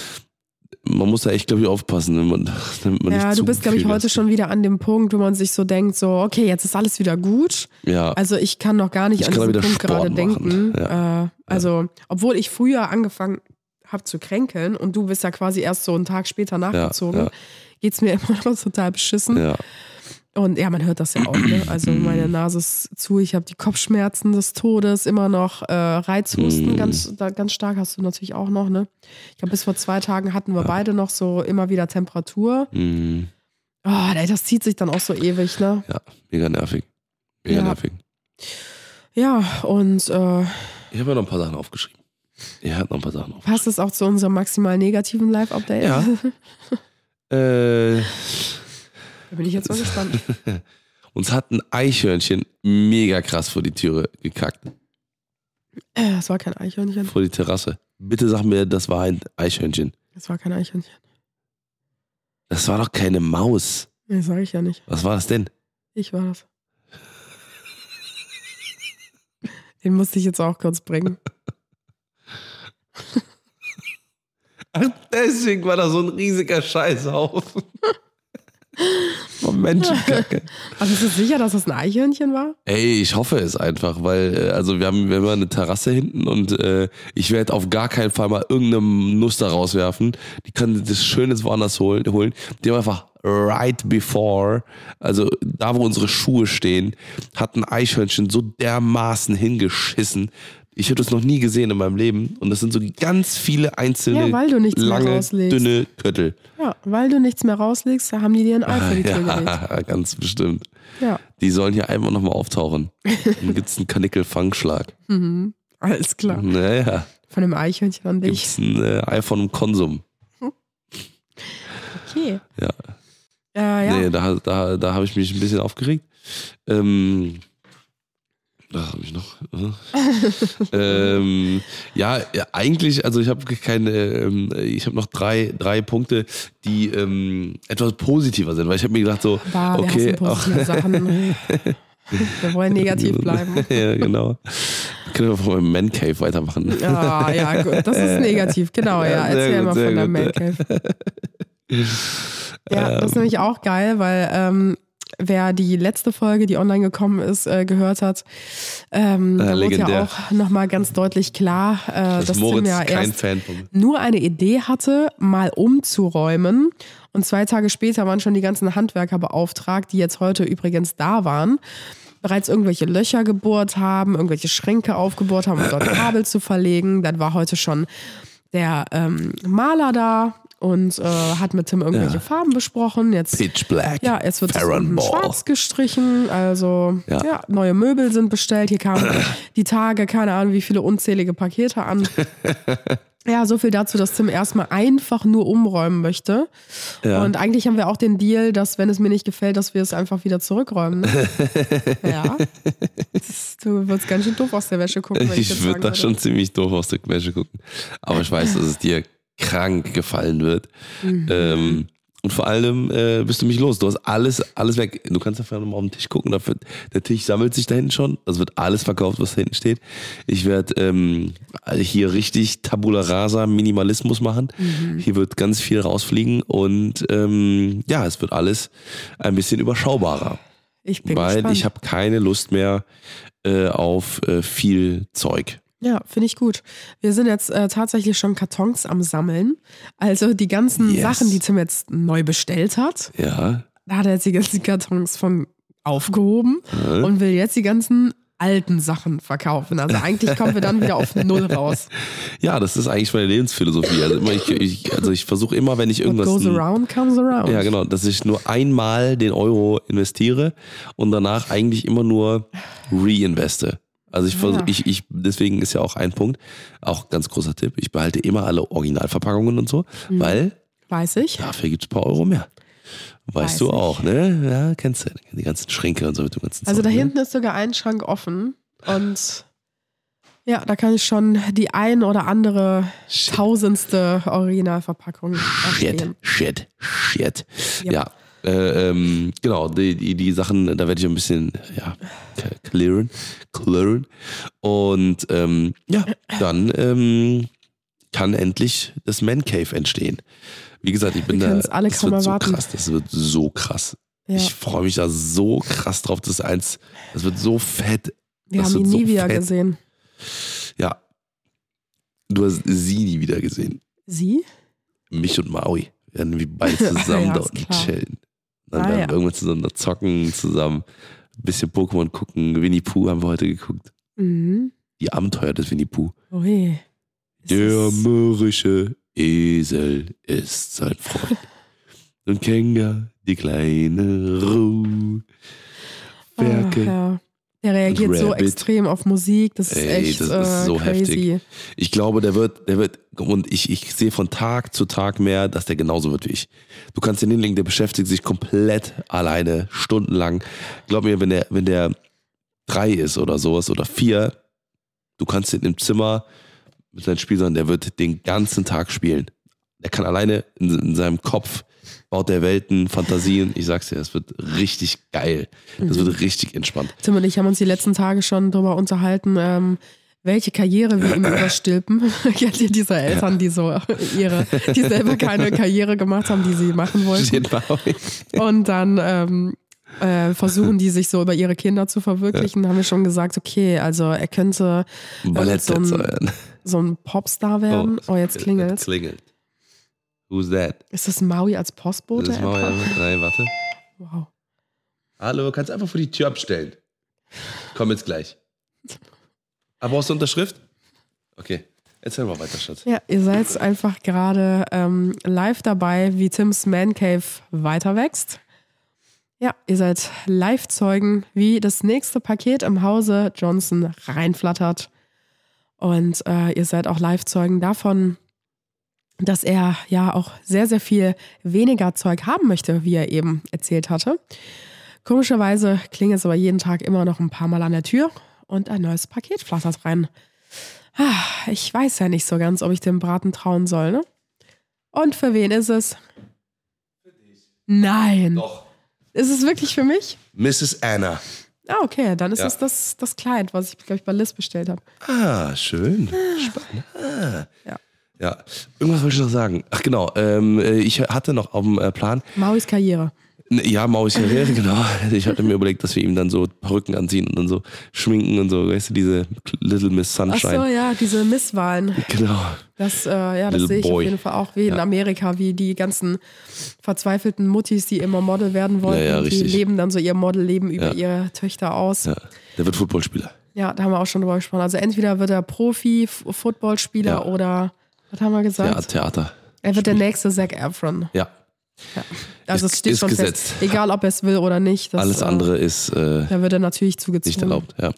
man muss da echt, glaube ich, aufpassen, wenn man, wenn man ja, nicht du bist, glaube ich, heute schon wieder an dem Punkt, wo man sich so denkt, so, okay, jetzt ist alles wieder gut. Ja. Also ich kann noch gar nicht ich an diesen Punkt Sport gerade denken. Ja. Äh, also, ja. obwohl ich früher angefangen habe zu kränkeln und du bist ja quasi erst so einen Tag später nachgezogen, ja, ja. geht's mir immer noch total beschissen. Ja. Und ja, man hört das ja auch, ne? Also meine Nase ist zu, ich habe die Kopfschmerzen des Todes, immer noch äh, Reizhusten, mm. ganz, da, ganz stark hast du natürlich auch noch, ne? Ich glaube, bis vor zwei Tagen hatten wir ja. beide noch so immer wieder Temperatur. Mm. Oh, ey, das zieht sich dann auch so ewig, ne? Ja, mega nervig. Mega ja. nervig. Ja, und äh, ich habe ja noch ein paar Sachen aufgeschrieben. Er hat noch ein paar Sachen aufgeschrieben. Passt das auch zu unserem maximal negativen Live-Update? Ja. äh... Da bin ich jetzt mal gespannt. Uns hat ein Eichhörnchen mega krass vor die Türe gekackt. Das war kein Eichhörnchen. Vor die Terrasse. Bitte sag mir, das war ein Eichhörnchen. Das war kein Eichhörnchen. Das war doch keine Maus. Nee, sag ich ja nicht. Was war das denn? Ich war das. Den musste ich jetzt auch kurz bringen. Ach, deswegen war da so ein riesiger Scheißhaufen. Von Menschenkacke. Aber bist du sicher, dass das ein Eichhörnchen war? Ey, ich hoffe es einfach, weil also wir haben, wir haben eine Terrasse hinten und äh, ich werde auf gar keinen Fall mal irgendeine Nuss da rauswerfen. Die können das Schönes woanders holen. holen. Die haben einfach right before, also da wo unsere Schuhe stehen, hat ein Eichhörnchen so dermaßen hingeschissen. Ich habe das noch nie gesehen in meinem Leben. Und das sind so ganz viele einzelne, ja, weil du nichts lange, mehr rauslegst. dünne Köttel. Ja, weil du nichts mehr rauslegst, da haben die dir ein Ei vor die Tür gelegt. Ja, ganz bestimmt. Ja. Die sollen hier einfach nochmal auftauchen. Dann gibt es einen Kanickel-Fangschlag. Mhm. Alles klar. Naja. Von einem Eichhörnchen an dich. Gibt es ein äh, Ei von einem Konsum. Okay. Ja. Äh, ja. Nee, da, da, da habe ich mich ein bisschen aufgeregt. Ähm, da habe ich noch. Äh. ähm, ja, ja, eigentlich, also ich habe keine, ähm, ich habe noch drei, drei Punkte, die ähm, etwas positiver sind, weil ich habe mir gedacht so, bah, okay, wir positive Sachen. Wir wollen negativ bleiben. Ja, genau. Können wir von meinem Man Cave weitermachen. Ah, ja, gut, das ist negativ, genau, ja. Ja, Erzähl gut, mal von deinem gut. Man Cave. Ja, das ist nämlich auch geil, weil ähm, wer die letzte Folge, die online gekommen ist, äh, gehört hat, ähm, Ja, da wurde legendär. ja auch nochmal ganz deutlich klar, äh, Dass dass Moritz Tim ja kein erst Fan von mir. nur eine Idee hatte, mal umzuräumen. Und zwei Tage später waren schon die ganzen Handwerker beauftragt, die jetzt heute übrigens da waren, bereits irgendwelche Löcher gebohrt haben, irgendwelche Schränke aufgebohrt haben, um dort Kabel zu verlegen. Dann war heute schon der ähm, Maler da und äh, hat mit Tim irgendwelche Ja. Farben besprochen. Jetzt, Pitch Black. ja, jetzt wird es Farron unten Ball. schwarz gestrichen. Also Ja. ja. neue Möbel sind bestellt. Hier kamen die Tage, keine Ahnung, wie viele unzählige Pakete an. Ja, so viel dazu, dass Tim erstmal einfach nur umräumen möchte. Ja. Und eigentlich haben wir auch den Deal, dass, wenn es mir nicht gefällt, dass wir es einfach wieder zurückräumen. Ne? Ja. Das, du würdest ganz schön doof aus der Wäsche gucken, wenn ich, Ich jetzt würde sagen da würde. schon ziemlich doof aus der Wäsche gucken. Aber ich weiß, dass es dir krank gefallen wird. Mhm. Ähm, und vor allem äh, bist du mich los. Du hast alles, alles weg. Du kannst einfach mal auf den Tisch gucken. Dafür, der Tisch sammelt sich da hinten schon. Es wird alles verkauft, was da hinten steht. Ich werde ähm, hier richtig Tabula Rasa Minimalismus machen. Mhm. Hier wird ganz viel rausfliegen. Und ähm, ja, es wird alles ein bisschen überschaubarer. Ich bin Weil gespannt. ich habe keine Lust mehr äh, auf äh, viel Zeug. Ja, finde ich gut. Wir sind jetzt äh, tatsächlich schon Kartons am Sammeln. Also die ganzen Yes. Sachen, die Tim jetzt neu bestellt hat, Ja. da hat er jetzt die ganzen Kartons von aufgehoben und will jetzt die ganzen alten Sachen verkaufen. Also eigentlich kommen wir dann wieder auf Null raus. Ja, das ist eigentlich meine Lebensphilosophie. Also, immer, ich, ich, also ich versuche immer, wenn ich What irgendwas. goes around comes around. Ja, genau, dass ich nur einmal den Euro investiere und danach eigentlich immer nur reinveste. Also ich versuche, Ja. ich, ich, deswegen ist ja auch ein Punkt, auch ganz großer Tipp, ich behalte immer alle Originalverpackungen und so, Mhm. weil Weiß ich. dafür gibt es ein paar Euro mehr. Weißt Weiß du ich. auch, ne? Ja, kennst du die ganzen Schränke und so mit dem ganzen Also Zeug, da ne? hinten ist sogar ein Schrank offen und ja, da kann ich schon die ein oder andere Shit. tausendste Originalverpackung Shit, erstehen. shit, shit. Yep. Ja, äh, ähm, genau, die, die, die Sachen, da werde ich ein bisschen, ja, clearen, clearen. Und ähm, ja, dann ähm, kann endlich das Man Cave entstehen. Wie gesagt, ich bin Wir da, können's alle das kaum wird so erwarten. krass, das wird so krass. Ja. Ich freue mich da so krass drauf, das ist eins, das wird so fett. Wir das haben ihn wird nie so wieder fett. gesehen. Ja, du hast sie nie wieder gesehen. Sie? Mich und Maui werden wir beide zusammen Ja, da ist unten klar. chillen. Dann Ah, werden ja. wir irgendwann zusammen da zocken, zusammen ein bisschen Pokémon gucken. Winnie Pooh haben wir heute geguckt. Mhm. Die Abenteuer des Winnie Pooh. Ui. Es Der ist- mürrische Esel ist sein Freund. Und Kenga, die kleine Ruh. Werke. Ah, ja. Der reagiert und so Rabbit. extrem auf Musik, das ist Ey, echt das ist äh, so crazy. heftig. Ich glaube, der wird, der wird, und ich, ich sehe von Tag zu Tag mehr, dass der genauso wird wie ich. Du kannst den hinlegen, der beschäftigt sich komplett alleine, stundenlang. Glaub mir, wenn der, wenn der drei ist oder sowas oder vier, du kannst ihn im Zimmer mit seinem Spiel sein, der wird den ganzen Tag spielen. Der kann alleine in, in seinem Kopf, baut der Welten, Fantasien. Ich sag's dir, das wird richtig geil. Das Mhm. wird richtig entspannt. Tim und ich haben uns die letzten Tage schon darüber unterhalten, ähm, welche Karriere wir ihm überstülpen. Kennt ihr diese Eltern, die so ihre, die selber keine Karriere gemacht haben, die sie machen wollten? Steht Maui. Und dann ähm, äh, versuchen die sich so über ihre Kinder zu verwirklichen. Da haben wir schon gesagt, okay, also er könnte Balletttänzer so ein- werden. so ein Popstar werden. Oh, jetzt klingelt's. Klingelt. Who's that? Ist das Maui als Postbote? Das Maui. Nein, warte. Wow. Hallo, kannst du einfach vor die Tür abstellen. Komm jetzt gleich. Aber brauchst du Unterschrift? Okay. Erzähl mal weiter, Schatz. Ja, ihr seid einfach gerade ähm, live dabei, wie Tims Man Cave weiter wächst. Ja, ihr seid Live-Zeugen, wie das nächste Paket im Hause Johnson reinflattert. Und äh, ihr seid auch Live-Zeugen davon, dass er ja auch sehr, sehr viel weniger Zeug haben möchte, wie er eben erzählt hatte. Komischerweise klingelt es aber jeden Tag immer noch ein paar Mal an der Tür und ein neues Paket flattert rein. Ich weiß ja nicht so ganz, ob ich dem Braten trauen soll, ne? Und für wen ist es? Für dich. Nein. Doch. Ist es wirklich für mich? Misses Anna. Ah, okay, dann ist Ja. es das, das Kleid, was ich, glaube ich, bei Liz bestellt habe. Ah, schön. Spannend. Ah. Ja. Ja, irgendwas wollte ich noch sagen. Ach genau, ähm, ich hatte noch auf dem Plan, Mauis Karriere. ja, Maus Karriere, genau. Ich hatte mir überlegt, dass wir ihm dann so Perücken anziehen und dann so schminken und so, weißt du, diese Little Miss Ach Sunshine. so, ja, diese Misswahlen. Genau. Das, äh, ja, das Little sehe ich boy. auf jeden Fall auch wie in Ja. Amerika, wie die ganzen verzweifelten Muttis, die immer Model werden wollten, Ja, ja, die richtig. leben dann so ihr Modelleben über Ja. ihre Töchter aus. Ja. Ja, der wird Footballspieler. da haben wir auch schon drüber gesprochen. Also entweder wird er Profi, F- Footballspieler Ja. oder, was haben wir gesagt? Ja, Theater. Er wird der nächste Zac Efron. Ja, Also Ist- es steht ist schon gesetzt. fest. Egal, ob er es will oder nicht. Das, alles äh, andere ist äh, Da wird er natürlich nicht zugezogen. erlaubt. Ja.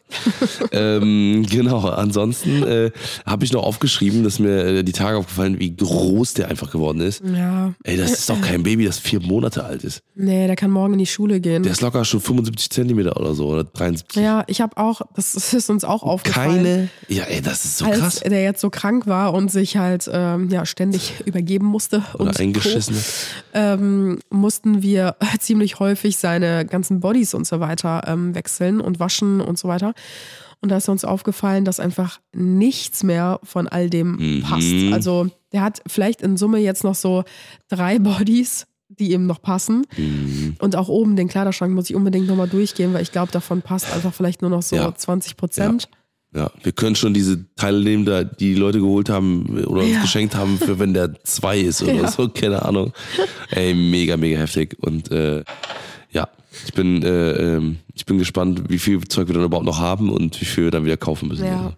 ähm, genau, ansonsten äh, habe ich noch aufgeschrieben, dass mir äh, die Tage aufgefallen, wie groß der einfach geworden ist. Ja, Ey, das ist doch kein Baby, das vier Monate alt ist. nee, der kann morgen in die Schule gehen. Der ist locker schon fünfundsiebzig Zentimeter oder so, oder dreiundsiebzig. Ja, ich habe auch, das ist uns auch aufgefallen. Keine. Ja, ey, das ist so als krass. der jetzt so krank war und sich halt ähm, ja, ständig übergeben musste und Oder eingeschissen. Co., ähm, mussten wir ziemlich häufig seine ganzen Bodies und so weiter ähm, wechseln und waschen und so weiter. Und da ist uns aufgefallen, dass einfach nichts mehr von all dem Mhm. passt. Also der hat vielleicht in Summe jetzt noch so drei Bodies, die ihm noch passen. Mhm. Und auch oben den Kleiderschrank muss ich unbedingt nochmal durchgehen, weil ich glaube, davon passt einfach vielleicht nur noch so Ja. zwanzig Prozent. Ja, wir können schon diese Teile nehmen, da die, die Leute geholt haben oder uns Ja. geschenkt haben, für wenn der zwei ist oder Ja. so, keine Ahnung. Ey, mega, mega heftig. Und äh, ja, ich bin, äh, ähm, ich bin gespannt, wie viel Zeug wir dann überhaupt noch haben und wie viel wir dann wieder kaufen müssen. Ja.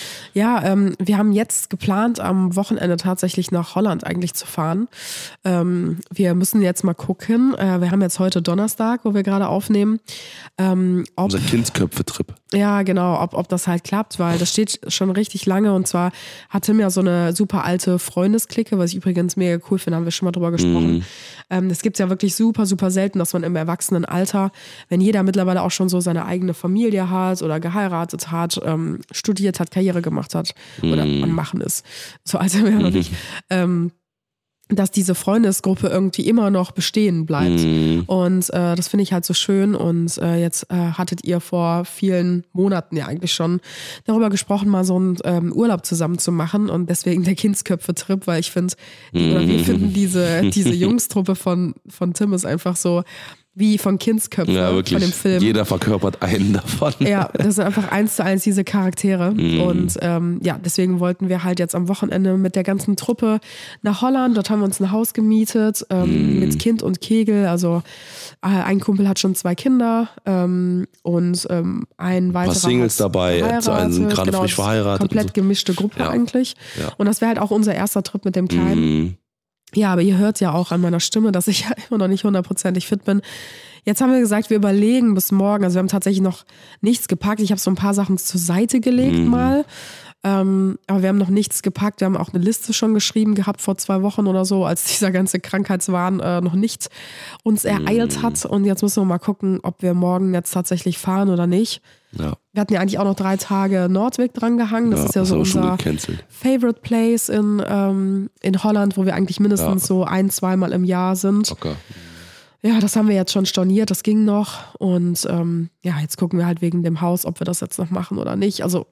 Ja, ähm, wir haben jetzt geplant, am Wochenende tatsächlich nach Holland eigentlich zu fahren. Ähm, wir müssen jetzt mal gucken. Äh, wir haben jetzt heute Donnerstag, wo wir gerade aufnehmen. Ähm, ob, Unser Kindsköpfe-Trip. ja, genau, ob, ob das halt klappt, weil das steht schon richtig lange. Und zwar hat Tim ja so eine super alte Freundesklicke, was ich übrigens mega cool finde, haben wir schon mal drüber gesprochen. Mhm. Ähm, das gibt's ja wirklich super, super selten, dass man im Erwachsenenalter, wenn jeder mittlerweile auch schon so seine eigene Familie hat oder geheiratet hat, ähm, studiert hat, Karriere gemacht hat oder am Machen ist, so alt sind wir ja noch nicht, ähm, dass diese Freundesgruppe irgendwie immer noch bestehen bleibt. Mhm. Und äh, das finde ich halt so schön. Und äh, jetzt äh, hattet ihr vor vielen Monaten ja eigentlich schon darüber gesprochen, mal so einen ähm, Urlaub zusammen zu machen. Und deswegen der Kindsköpfe-Trip, weil ich finde, oder wir finden diese, diese Jungstruppe von, von Tim ist einfach so wie von Kindsköpfen Ja, wirklich. von dem Film. Jeder verkörpert einen davon. Ja, das sind einfach eins zu eins diese Charaktere. Mhm. Und ähm, ja, deswegen wollten wir halt jetzt am Wochenende mit der ganzen Truppe nach Holland. Dort haben wir uns ein Haus gemietet ähm, Mhm. mit Kind und Kegel. Also äh, ein Kumpel hat schon zwei Kinder ähm, und ähm, ein weiterer Singles hat dabei, geheiratet. zwei sind gerade Genau, frisch das ist verheiratet Komplett und so. gemischte Gruppe Ja. eigentlich. Ja. Und das wäre halt auch unser erster Trip mit dem Kleinen. Mhm. Ja, aber ihr hört ja auch an meiner Stimme, dass ich ja immer noch nicht hundertprozentig fit bin. Jetzt haben wir gesagt, wir überlegen bis morgen. Also wir haben tatsächlich noch nichts gepackt. Ich habe so ein paar Sachen zur Seite gelegt Mhm. mal. Ähm, aber wir haben noch nichts gepackt. Wir haben auch eine Liste schon geschrieben gehabt vor zwei Wochen oder so, als dieser ganze Krankheitswahn äh, noch nicht uns ereilt Mhm. hat. Und jetzt müssen wir mal gucken, ob wir morgen jetzt tatsächlich fahren oder nicht. Ja. Wir hatten ja eigentlich auch noch drei Tage Nordweg dran gehangen. Das Ja, ist ja das so haben wir schon unser gecancelt. Favorite Place in, ähm, in Holland, wo wir eigentlich mindestens Ja. so ein-, zweimal im Jahr sind. Locker. Ja, das haben wir jetzt schon storniert, das ging noch. Und ähm, ja, jetzt gucken wir halt wegen dem Haus, ob wir das jetzt noch machen oder nicht. Also,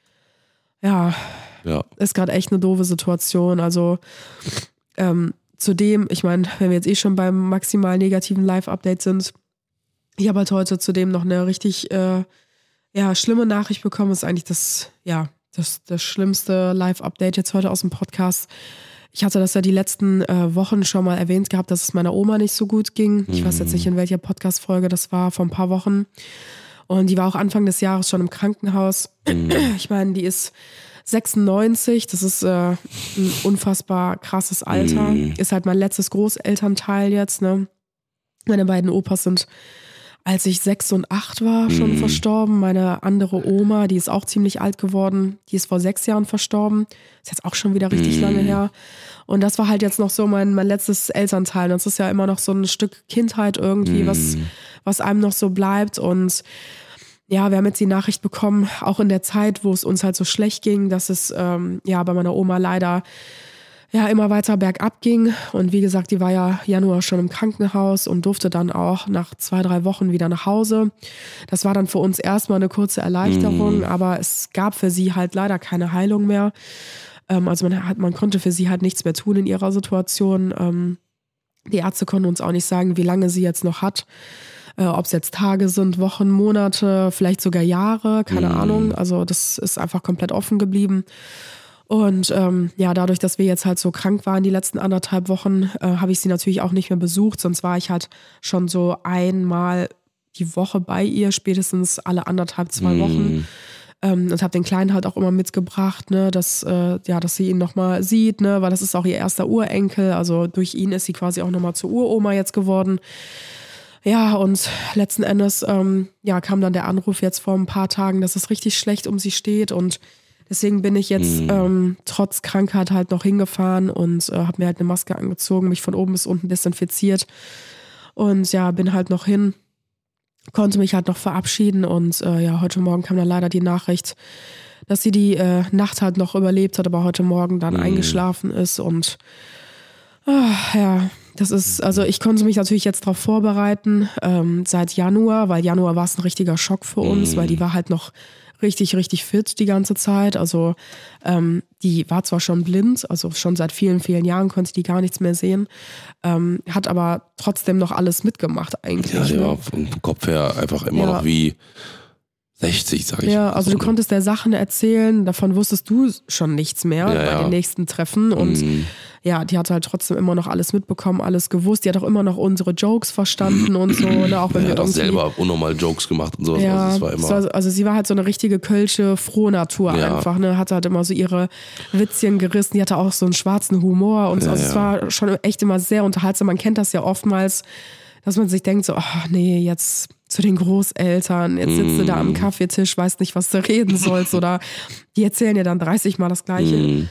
ja, Ja. ist gerade echt eine doofe Situation. Also, ähm, zudem, ich meine, wenn wir jetzt eh schon beim maximal negativen Live-Update sind, ich habe halt heute zudem noch eine richtig äh, ja, schlimme Nachricht bekommen. Das ist eigentlich das, ja, das, das schlimmste Live-Update jetzt heute aus dem Podcast. Ich hatte das ja die letzten äh, Wochen schon mal erwähnt gehabt, dass es meiner Oma nicht so gut ging. Ich weiß jetzt nicht, in welcher Podcast-Folge das war, vor ein paar Wochen. Und die war auch Anfang des Jahres schon im Krankenhaus. Ich meine, die ist sechsundneunzig, das ist äh, ein unfassbar krasses Alter. Ist halt mein letztes Großelternteil jetzt, ne? Meine beiden Opas sind als ich sechs und acht war, schon Mhm. verstorben. Meine andere Oma, die ist auch ziemlich alt geworden, die ist vor sechs Jahren verstorben. Ist jetzt auch schon wieder richtig Mhm. lange her. Und das war halt jetzt noch so mein, mein letztes Elternteil. Das ist ja immer noch so ein Stück Kindheit irgendwie, was, Mhm. was einem noch so bleibt. Und ja, wir haben jetzt die Nachricht bekommen, auch in der Zeit, wo es uns halt so schlecht ging, dass es ähm, ja bei meiner Oma leider ja immer weiter bergab ging. Und wie gesagt, die war ja Januar schon im Krankenhaus und durfte dann auch nach zwei, drei Wochen wieder nach Hause. Das war dann für uns erstmal eine kurze Erleichterung, Mhm. aber es gab für sie halt leider keine Heilung mehr. Ähm, also man, hat, man konnte für sie halt nichts mehr tun in ihrer Situation. Ähm, die Ärzte konnten uns auch nicht sagen, wie lange sie jetzt noch hat. Äh, ob es jetzt Tage sind, Wochen, Monate, vielleicht sogar Jahre, keine Mhm. Ahnung. Also das ist einfach komplett offen geblieben. Und ähm, ja, dadurch, dass wir jetzt halt so krank waren die letzten anderthalb Wochen, äh, habe ich sie natürlich auch nicht mehr besucht. Sonst war ich halt schon so einmal die Woche bei ihr, spätestens alle anderthalb, zwei Mhm. Wochen. Ähm, und habe den Kleinen halt auch immer mitgebracht, ne, dass, äh, ja, dass sie ihn nochmal sieht, ne, weil das ist auch ihr erster Urenkel. Also durch ihn ist sie quasi auch nochmal zur Uroma jetzt geworden. Ja, und letzten Endes ähm, ja, kam dann der Anruf jetzt vor ein paar Tagen, dass es richtig schlecht um sie steht. Und deswegen bin ich jetzt Mhm. ähm, trotz Krankheit halt noch hingefahren und äh, habe mir halt eine Maske angezogen, mich von oben bis unten desinfiziert. Und ja, bin halt noch hin, konnte mich halt noch verabschieden. Und äh, ja, heute Morgen kam dann leider die Nachricht, dass sie die äh, Nacht halt noch überlebt hat, aber heute Morgen dann Mhm. eingeschlafen ist. Und ah, ja, das ist, also ich konnte mich natürlich jetzt darauf vorbereiten, ähm, seit Januar, weil Januar war es ein richtiger Schock für uns, Mhm. weil die war halt noch richtig, richtig fit die ganze Zeit. Also ähm, die war zwar schon blind, also schon seit vielen, vielen Jahren konnte die gar nichts mehr sehen, ähm, hat aber trotzdem noch alles mitgemacht eigentlich. Ja, ja, ne? vom Kopf her einfach immer Ja. noch wie sechzig, sag ich. Ja, also du So, ne? konntest der Sachen erzählen, davon wusstest du schon nichts mehr Ja, bei ja. den nächsten Treffen. Und Mhm. ja, die hat halt trotzdem immer noch alles mitbekommen, alles gewusst. Die hat auch immer noch unsere Jokes verstanden und so, ne? Auch wenn Er wir hat auch irgendwie selber unnormal Jokes gemacht und sowas. Ja, Also es war immer. es war, also sie war halt so eine richtige kölsche Frohnatur Ja. einfach, ne, hatte halt immer so ihre Witzchen gerissen, die hatte auch so einen schwarzen Humor und so. Ja, Also es ja. war schon echt immer sehr unterhaltsam. Man kennt das ja oftmals, dass man sich denkt so, ach nee, jetzt zu den Großeltern, jetzt sitzt du da am Mm. Kaffeetisch, weißt nicht, was du reden sollst oder die erzählen ja dann dreißig Mal das Gleiche. Mhm.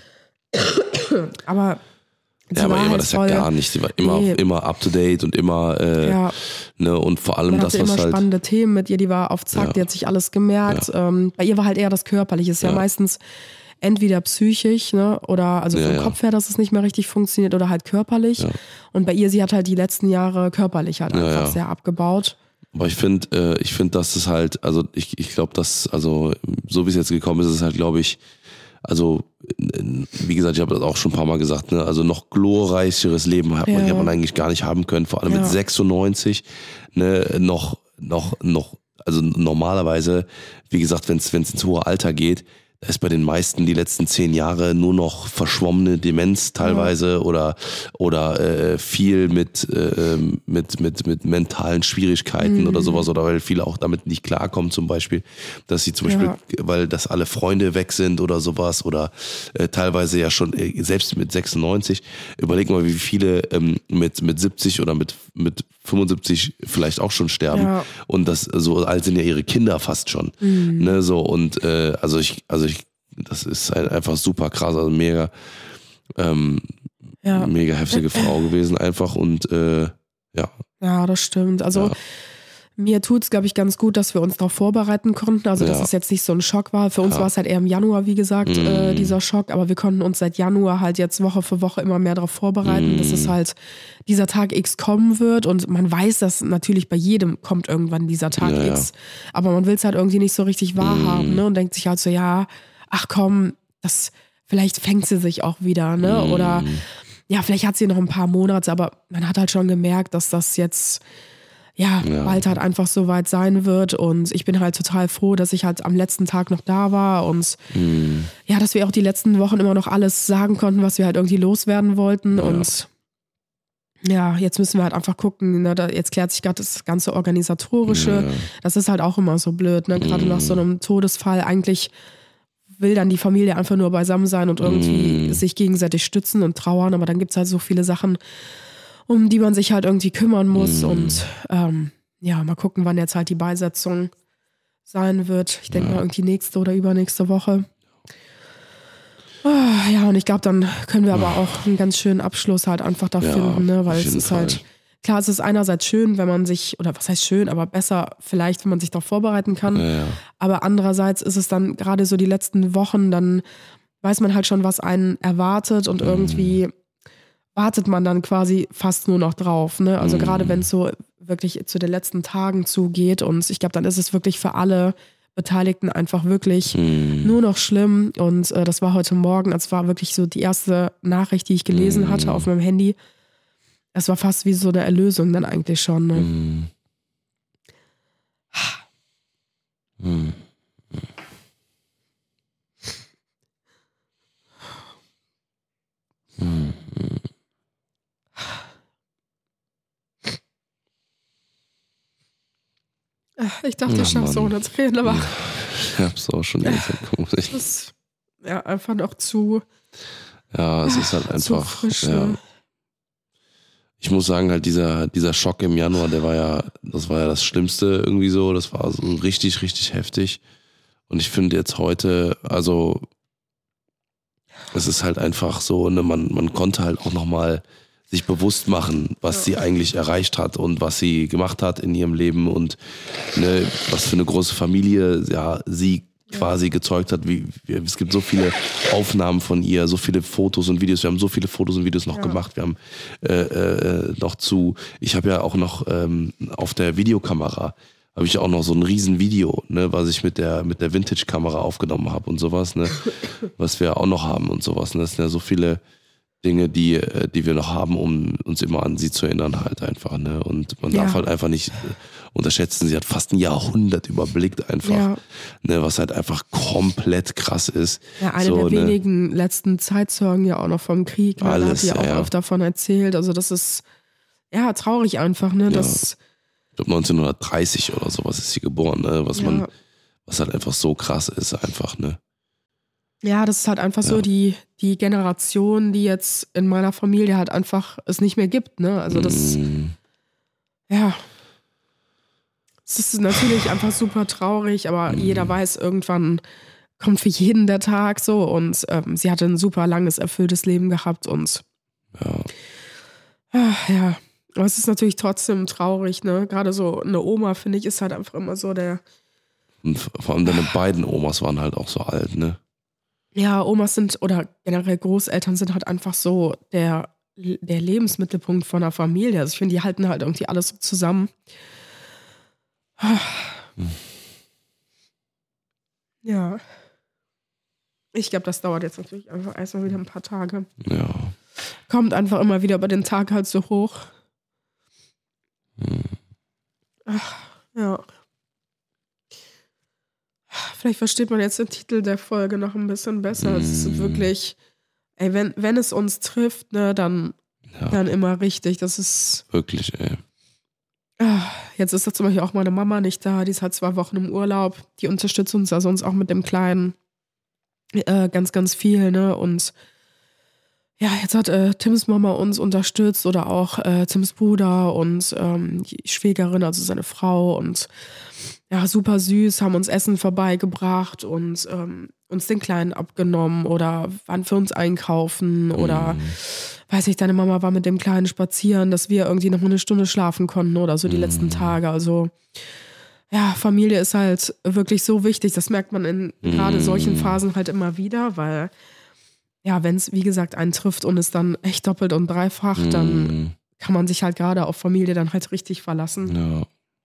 Aber sie Ja, aber war ihr war halt das ja voll, gar nicht. Sie war immer, Nee. immer up to date und immer, äh, ja, ne, und vor allem man das, hatte was immer halt. spannende Themen mit ihr, die war auf Zack, Ja. die hat sich alles gemerkt. Ähm, bei ihr war halt eher das Körperliche, ist ja, Ja. meistens entweder psychisch, ne, oder also Ja, vom ja. Kopf her, dass es nicht mehr richtig funktioniert oder halt körperlich. Ja. Und bei ihr, sie hat halt die letzten Jahre körperlich halt Ja, einfach ja. sehr abgebaut. Aber ich finde, äh, ich finde, dass es halt, also ich, ich glaube, dass, also so wie es jetzt gekommen ist, ist es halt, glaube ich, also n- wie gesagt, ich habe das auch schon ein paar Mal gesagt, ne, also noch glorreicheres Leben hat man, Ja. hätte man eigentlich gar nicht haben können, vor allem Ja. mit sechsundneunzig, ne, noch, noch, noch, also normalerweise, wie gesagt, wenn es ins hohe Alter geht, da ist bei den meisten die letzten zehn Jahre nur noch verschwommene Demenz teilweise oder oder äh, viel mit, äh, mit mit mit mentalen Schwierigkeiten Mhm. oder sowas oder weil viele auch damit nicht klarkommen zum Beispiel, dass sie zum Beispiel, Ja. weil dass alle Freunde weg sind oder sowas oder äh, teilweise ja schon äh, selbst mit sechsundneunzig, überleg mal, wie viele ähm, mit mit siebzig oder mit mit fünfundsiebzig vielleicht auch schon sterben Ja. und das so alt sind ja ihre Kinder fast schon, Mhm. ne, so und äh, also ich also ich das ist halt einfach super krass, also mega ähm, Ja. mega heftige Frau gewesen einfach und äh, ja, Ja, das stimmt. Also Ja. mir tut es, glaube ich, ganz gut, dass wir uns darauf vorbereiten konnten. Also dass Ja. es jetzt nicht so ein Schock war. Für uns Ja. war es halt eher im Januar, wie gesagt, Mhm. äh, dieser Schock. Aber wir konnten uns seit Januar halt jetzt Woche für Woche immer mehr darauf vorbereiten, Mhm. dass es halt dieser Tag X kommen wird. Und man weiß, dass natürlich bei jedem kommt irgendwann dieser Tag Ja, ja. X. Aber man will es halt irgendwie nicht so richtig wahrhaben, ne? Und denkt sich halt so, ja, ach komm, das vielleicht fängt sie sich auch wieder, ne? Mhm. Oder ja, vielleicht hat sie noch ein paar Monate, aber man hat halt schon gemerkt, dass das jetzt ja, Ja. bald halt einfach so weit sein wird. Und ich bin halt total froh, dass ich halt am letzten Tag noch da war und Mhm. ja, dass wir auch die letzten Wochen immer noch alles sagen konnten, was wir halt irgendwie loswerden wollten. Ja. Und ja, jetzt müssen wir halt einfach gucken, ne, da, jetzt klärt sich gerade das ganze Organisatorische. Ja, ja. Das ist halt auch immer so blöd, ne? Gerade Mhm. nach so einem Todesfall eigentlich will dann die Familie einfach nur beisammen sein und irgendwie Mhm. sich gegenseitig stützen und trauern, aber dann gibt es halt so viele Sachen, um die man sich halt irgendwie kümmern muss Mhm. und ähm, ja, mal gucken, wann jetzt halt die Beisetzung sein wird. Ich denke Ja. mal irgendwie nächste oder übernächste Woche. Ah, ja, und ich glaube, dann können wir aber auch einen ganz schönen Abschluss halt einfach da Ja, finden, ne? Weil auf es jeden ist Fall. halt, klar, es ist einerseits schön, wenn man sich, oder was heißt schön, aber besser vielleicht, wenn man sich darauf vorbereiten kann. Ja, ja. Aber andererseits ist es dann gerade so die letzten Wochen, dann weiß man halt schon, was einen erwartet und irgendwie wartet man dann quasi fast nur noch drauf. Ne? Also Mhm. gerade wenn es so wirklich zu den letzten Tagen zugeht und ich glaube, dann ist es wirklich für alle Beteiligten einfach wirklich Mhm. nur noch schlimm. Und äh, das war heute Morgen, es war wirklich so die erste Nachricht, die ich gelesen Mhm. hatte auf meinem Handy. Es war fast wie so eine Erlösung dann eigentlich schon. Ne? Mhm. Mhm. Mhm. Ich dachte, Ja, ich schaff's Mann. ohne Tränen, aber Ich hab's auch schon die ganze Zeit geguckt. das ist ja einfach noch zu, Ja, es ist halt zu einfach. frisch. Ja. Ne? Ich muss sagen, halt dieser, dieser Schock im Januar, der war ja, das war ja das Schlimmste irgendwie so. Das war so richtig, richtig heftig. Und ich finde jetzt heute, also es ist halt einfach so, ne, man, man konnte halt auch nochmal sich bewusst machen, was Ja. sie eigentlich erreicht hat und was sie gemacht hat in ihrem Leben und ne, was für eine große Familie ja, sie quasi gezeugt hat. Wie, wie, es gibt so viele Aufnahmen von ihr, so viele Fotos und Videos. Wir haben so viele Fotos und Videos noch Ja. gemacht. Wir haben äh, äh, noch zu, ich habe ja auch noch ähm, auf der Videokamera habe ich auch noch so ein riesen Video, ne, was ich mit der mit der Vintage-Kamera aufgenommen habe und sowas, ne, was wir auch noch haben und sowas. Und das sind ja so viele Dinge, die, äh, die wir noch haben, um uns immer an sie zu erinnern halt einfach, ne. Und man Ja. darf halt einfach nicht äh, unterschätzen, sie hat fast ein Jahrhundert überblickt einfach, Ja. ne, was halt einfach komplett krass ist. Ja, eine so, der ne, wenigen letzten Zeitzeugen ja auch noch vom Krieg. Ne? Da hat Alles, die auch ja. oft davon erzählt. Also das ist ja traurig einfach, ne? Das, Ich glaube neunzehnhundertdreißig oder sowas ist sie geboren, ne, was ja. man, was halt einfach so krass ist einfach, ne. ja, das ist halt einfach so Ja. die, die Generation, die jetzt in meiner Familie halt einfach es nicht mehr gibt, ne? Also das, Mm, ja. Es ist natürlich einfach super traurig, aber Mhm. jeder weiß, irgendwann kommt für jeden der Tag so und ähm, sie hatte ein super langes, erfülltes Leben gehabt und ja. ah, ja. Aber es ist natürlich trotzdem traurig, ne? Gerade so eine Oma, finde ich, ist halt einfach immer so der, Und vor allem deine beiden Omas waren halt auch so alt, ne. ja, Omas sind oder generell Großeltern sind halt einfach so der, der Lebensmittelpunkt von einer Familie. Also ich finde, die halten halt irgendwie alles so zusammen. Ja. Ich glaube, das dauert jetzt natürlich einfach erstmal wieder ein paar Tage. Ja. Kommt einfach immer wieder über den Tag halt so hoch. Hm. Ach, ja. Vielleicht versteht man jetzt den Titel der Folge noch ein bisschen besser. Es ist Mm. wirklich, ey, wenn, wenn es uns trifft, ne, dann, Ja, dann immer richtig. Das ist, wirklich, ey. ah, jetzt ist da zum Beispiel auch meine Mama nicht da. Die ist halt zwei Wochen im Urlaub. Die unterstützt uns also uns auch mit dem Kleinen äh, ganz, ganz viel, ne, und ja, jetzt hat äh, Tims Mama uns unterstützt oder auch äh, Tims Bruder und ähm, die Schwägerin, also seine Frau und ja, super süß, haben uns Essen vorbeigebracht und ähm, uns den Kleinen abgenommen oder waren für uns einkaufen oder Mhm. weiß ich, deine Mama war mit dem Kleinen spazieren, dass wir irgendwie noch mal eine Stunde schlafen konnten oder so die letzten Tage. Also ja, Familie ist halt wirklich so wichtig. Das merkt man in gerade solchen Phasen halt immer wieder, weil ja, wenn es, wie gesagt, einen trifft und es dann echt doppelt und dreifach, dann Mhm. kann man sich halt gerade auf Familie dann halt richtig verlassen. Ja.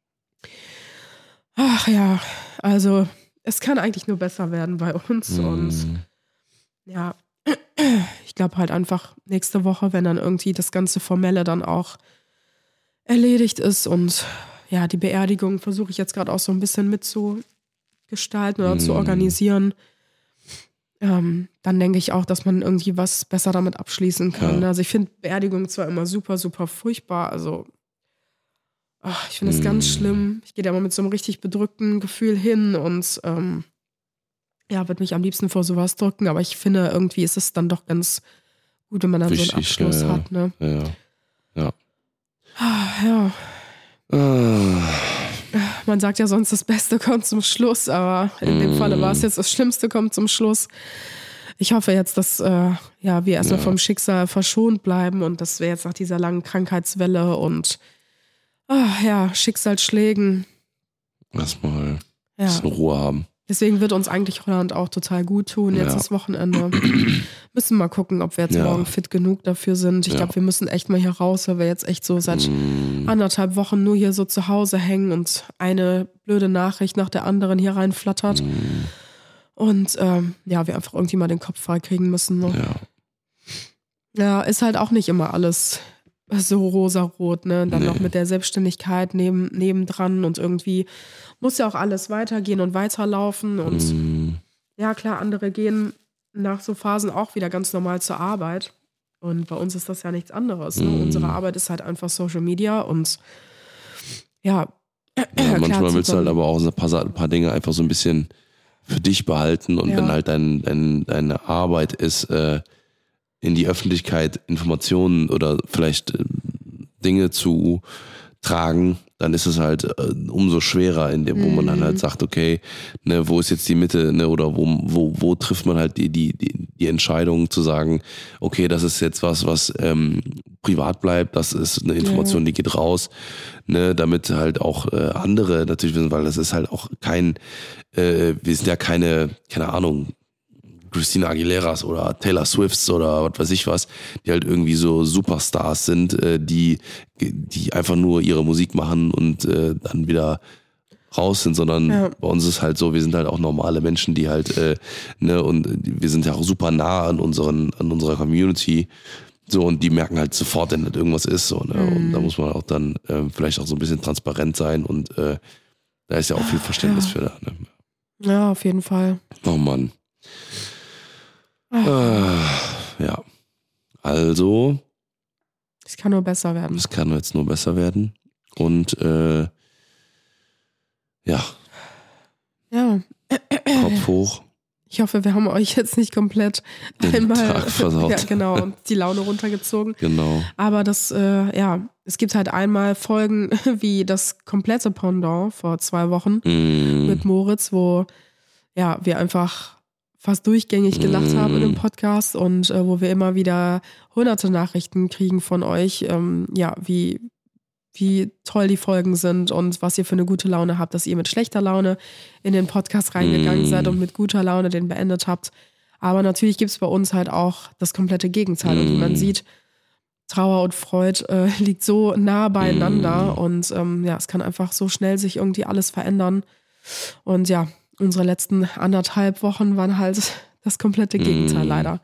Ach ja, also es kann eigentlich nur besser werden bei uns und Mhm. ja, ich glaube halt einfach nächste Woche, wenn dann irgendwie das ganze Formelle dann auch erledigt ist und ja, die Beerdigung versuche ich jetzt gerade auch so ein bisschen mitzugestalten oder zu Mhm. organisieren. Ähm, dann denke ich auch, dass man irgendwie was besser damit abschließen kann. Ja. Also ich finde Beerdigung zwar immer super, super furchtbar, also ach, ich finde es ganz Mhm. schlimm. Ich gehe da immer mit so einem richtig bedrückten Gefühl hin und ähm, ja, würde mich am liebsten vor sowas drücken, aber ich finde, irgendwie ist es dann doch ganz gut, wenn man dann so einen Wichtig, Abschluss ja, ja. hat. Ne? Ja. Ja. Ah, ja, Ah. Man sagt ja sonst, das Beste kommt zum Schluss, aber in dem Falle war es jetzt das Schlimmste kommt zum Schluss. Ich hoffe jetzt, dass äh, ja, wir erstmal Ja. vom Schicksal verschont bleiben und dass wir jetzt nach dieser langen Krankheitswelle und ah, ja, Schicksalsschlägen Erstmal ein ja. bisschen Ruhe haben. Deswegen wird uns eigentlich Holland auch total gut tun, jetzt Ja. das Wochenende. Müssen mal gucken, ob wir jetzt Ja. morgen fit genug dafür sind. Ich Ja. glaube, wir müssen echt mal hier raus, weil wir jetzt echt so seit Mm, anderthalb Wochen nur hier so zu Hause hängen und eine blöde Nachricht nach der anderen hier reinflattert. mm, Und ähm, ja, wir einfach irgendwie mal den Kopf frei kriegen müssen. Ne? ja. Ja, ist halt auch nicht immer alles so rosarot, ne? Dann Nee. noch mit der Selbstständigkeit neben, nebendran und irgendwie muss ja auch alles weitergehen und weiterlaufen. Und Mm, ja, klar, andere gehen nach so Phasen auch wieder ganz normal zur Arbeit. Und bei uns ist das ja nichts anderes. Ne? Mm. Unsere Arbeit ist halt einfach Social Media und ja, ja klar, manchmal willst du halt super. aber auch ein paar, Sa- ein paar Dinge einfach so ein bisschen für dich behalten und Ja. wenn halt dein, dein, deine Arbeit ist, äh, in die Öffentlichkeit Informationen oder vielleicht äh, Dinge zu tragen, dann ist es halt äh, umso schwerer, in dem, wo man dann Mhm. halt sagt, okay, ne, wo ist jetzt die Mitte, ne, oder wo, wo, wo trifft man halt die, die, die, die Entscheidung zu sagen, okay, das ist jetzt was, was ähm, privat bleibt, das ist eine Information, die geht raus, ne, damit halt auch äh, andere natürlich wissen, weil das ist halt auch kein, äh, wir sind ja keine, keine Ahnung, Christina Aguileras oder Taylor Swifts oder was weiß ich was, die halt irgendwie so Superstars sind, äh, die, die einfach nur ihre Musik machen und äh, dann wieder raus sind, sondern Ja. bei uns ist halt so, wir sind halt auch normale Menschen, die halt, äh, ne, und wir sind ja auch super nah an unseren, an unserer Community, so, und die merken halt sofort, wenn das irgendwas ist, so, ne, Mhm. und da muss man auch dann äh, vielleicht auch so ein bisschen transparent sein und äh, da ist ja auch viel Verständnis Ja. für da, ne. Ja, auf jeden Fall. Oh Mann. Ach, Äh, ja. Also, es kann nur besser werden. es kann jetzt nur besser werden. Und äh, ja, Ja, Kopf hoch. ich hoffe, wir haben euch jetzt nicht komplett Den einmal Tag versaut. ja, genau, und die Laune runtergezogen. Genau. Aber das, äh, ja, es gibt halt einmal Folgen wie das komplette Pendant vor zwei Wochen Mm, mit Moritz, wo ja, wir einfach fast durchgängig gelacht Mm. haben in dem Podcast und äh, wo wir immer wieder hunderte Nachrichten kriegen von euch, ähm, ja, wie, wie toll die Folgen sind und was ihr für eine gute Laune habt, dass ihr mit schlechter Laune in den Podcast reingegangen Mm. seid und mit guter Laune den beendet habt. Aber natürlich gibt es bei uns halt auch das komplette Gegenteil. Und wie man Mm. sieht, Trauer und Freud äh, liegt so nah beieinander Mm. und ähm, ja, es kann einfach so schnell sich irgendwie alles verändern. Und ja, unsere letzten anderthalb Wochen waren halt das komplette Gegenteil, Mm. leider.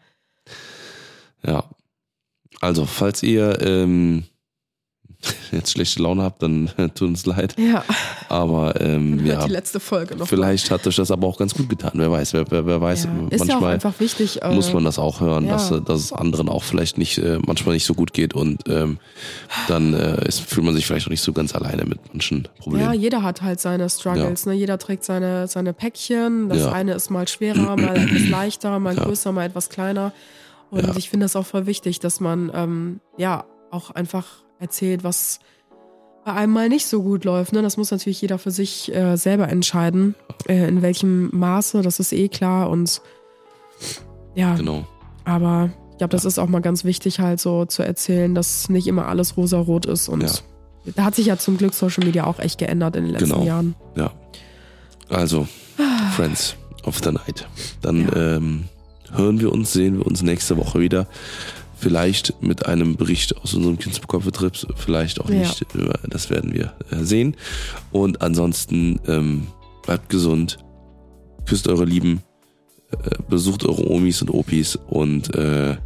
ja. Also, falls ihr ähm, jetzt schlechte Laune habt, dann tut uns leid. Ja, Aber ähm, hört ja, die letzte Folge noch. vielleicht hat euch das aber auch ganz gut getan. Wer weiß, wer, wer, wer weiß. Ja. Ist ja auch Manchmal einfach wichtig. Äh, muss man das auch hören, ja. dass, äh, dass es anderen auch vielleicht nicht, äh, manchmal nicht so gut geht und ähm, dann äh, ist, fühlt man sich vielleicht auch nicht so ganz alleine mit manchen Problemen. Ja, jeder hat halt seine Struggles. Ne? Jeder trägt seine, seine Päckchen. Das Ja. eine ist mal schwerer, mal etwas leichter, mal Ja. größer, mal etwas kleiner. Und Ja. ich finde das auch voll wichtig, dass man ähm, ja auch einfach erzählt, was bei einem mal nicht so gut läuft. Ne? Das muss natürlich jeder für sich äh, selber entscheiden, äh, in welchem Maße, das ist eh klar. Und ja, Genau. aber ich glaube, das ist auch mal ganz wichtig, halt so zu erzählen, dass nicht immer alles rosarot ist. Und Ja. da hat sich ja zum Glück Social Media auch echt geändert in den letzten Genau. Jahren. Ja. Also, Friends of the Night. Dann Ja. ähm, hören wir uns, sehen wir uns nächste Woche wieder. Vielleicht mit einem Bericht aus unserem Kindsbekommen-Trips, vielleicht auch Ja. nicht. Das werden wir äh, sehen. Und ansonsten ähm, bleibt gesund, küsst eure Lieben, äh, besucht eure Omis und Opis und äh,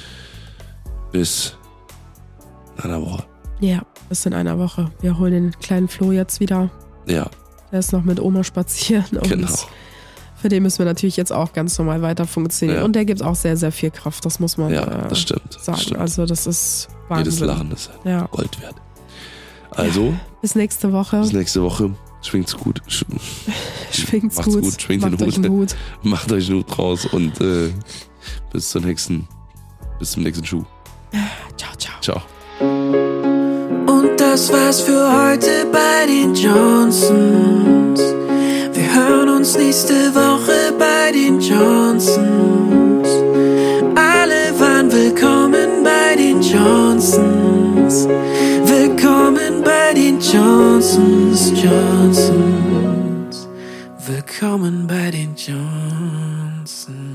bis in einer Woche. Ja, bis in einer Woche. Wir holen den kleinen Flo jetzt wieder. Ja, Der ist noch mit Oma spazieren. Und genau. für den müssen wir natürlich jetzt auch ganz normal weiter funktionieren. Ja. Und der gibt auch sehr, sehr viel Kraft. Das muss man Ja, äh, das stimmt. sagen. Das stimmt. Also das ist Jedes Wahnsinn. Lachen ist Ja. Gold wert. Also, Bis nächste Woche. bis nächste Woche. Schwingt's gut. Sch Schwingt's Macht's gut. gut, schwingt Macht den euch Hut. einen Hut. Macht euch einen Hut draus und äh, bis zur nächsten, bis zum nächsten Schuh. Ciao, ciao. Ciao. Und der das war's für heute bei den Johnsons. Wir hören uns nächste Woche bei den Johnsons. Alle waren willkommen bei den Johnsons. Willkommen bei den Johnsons, Johnsons. Willkommen bei den Johnsons.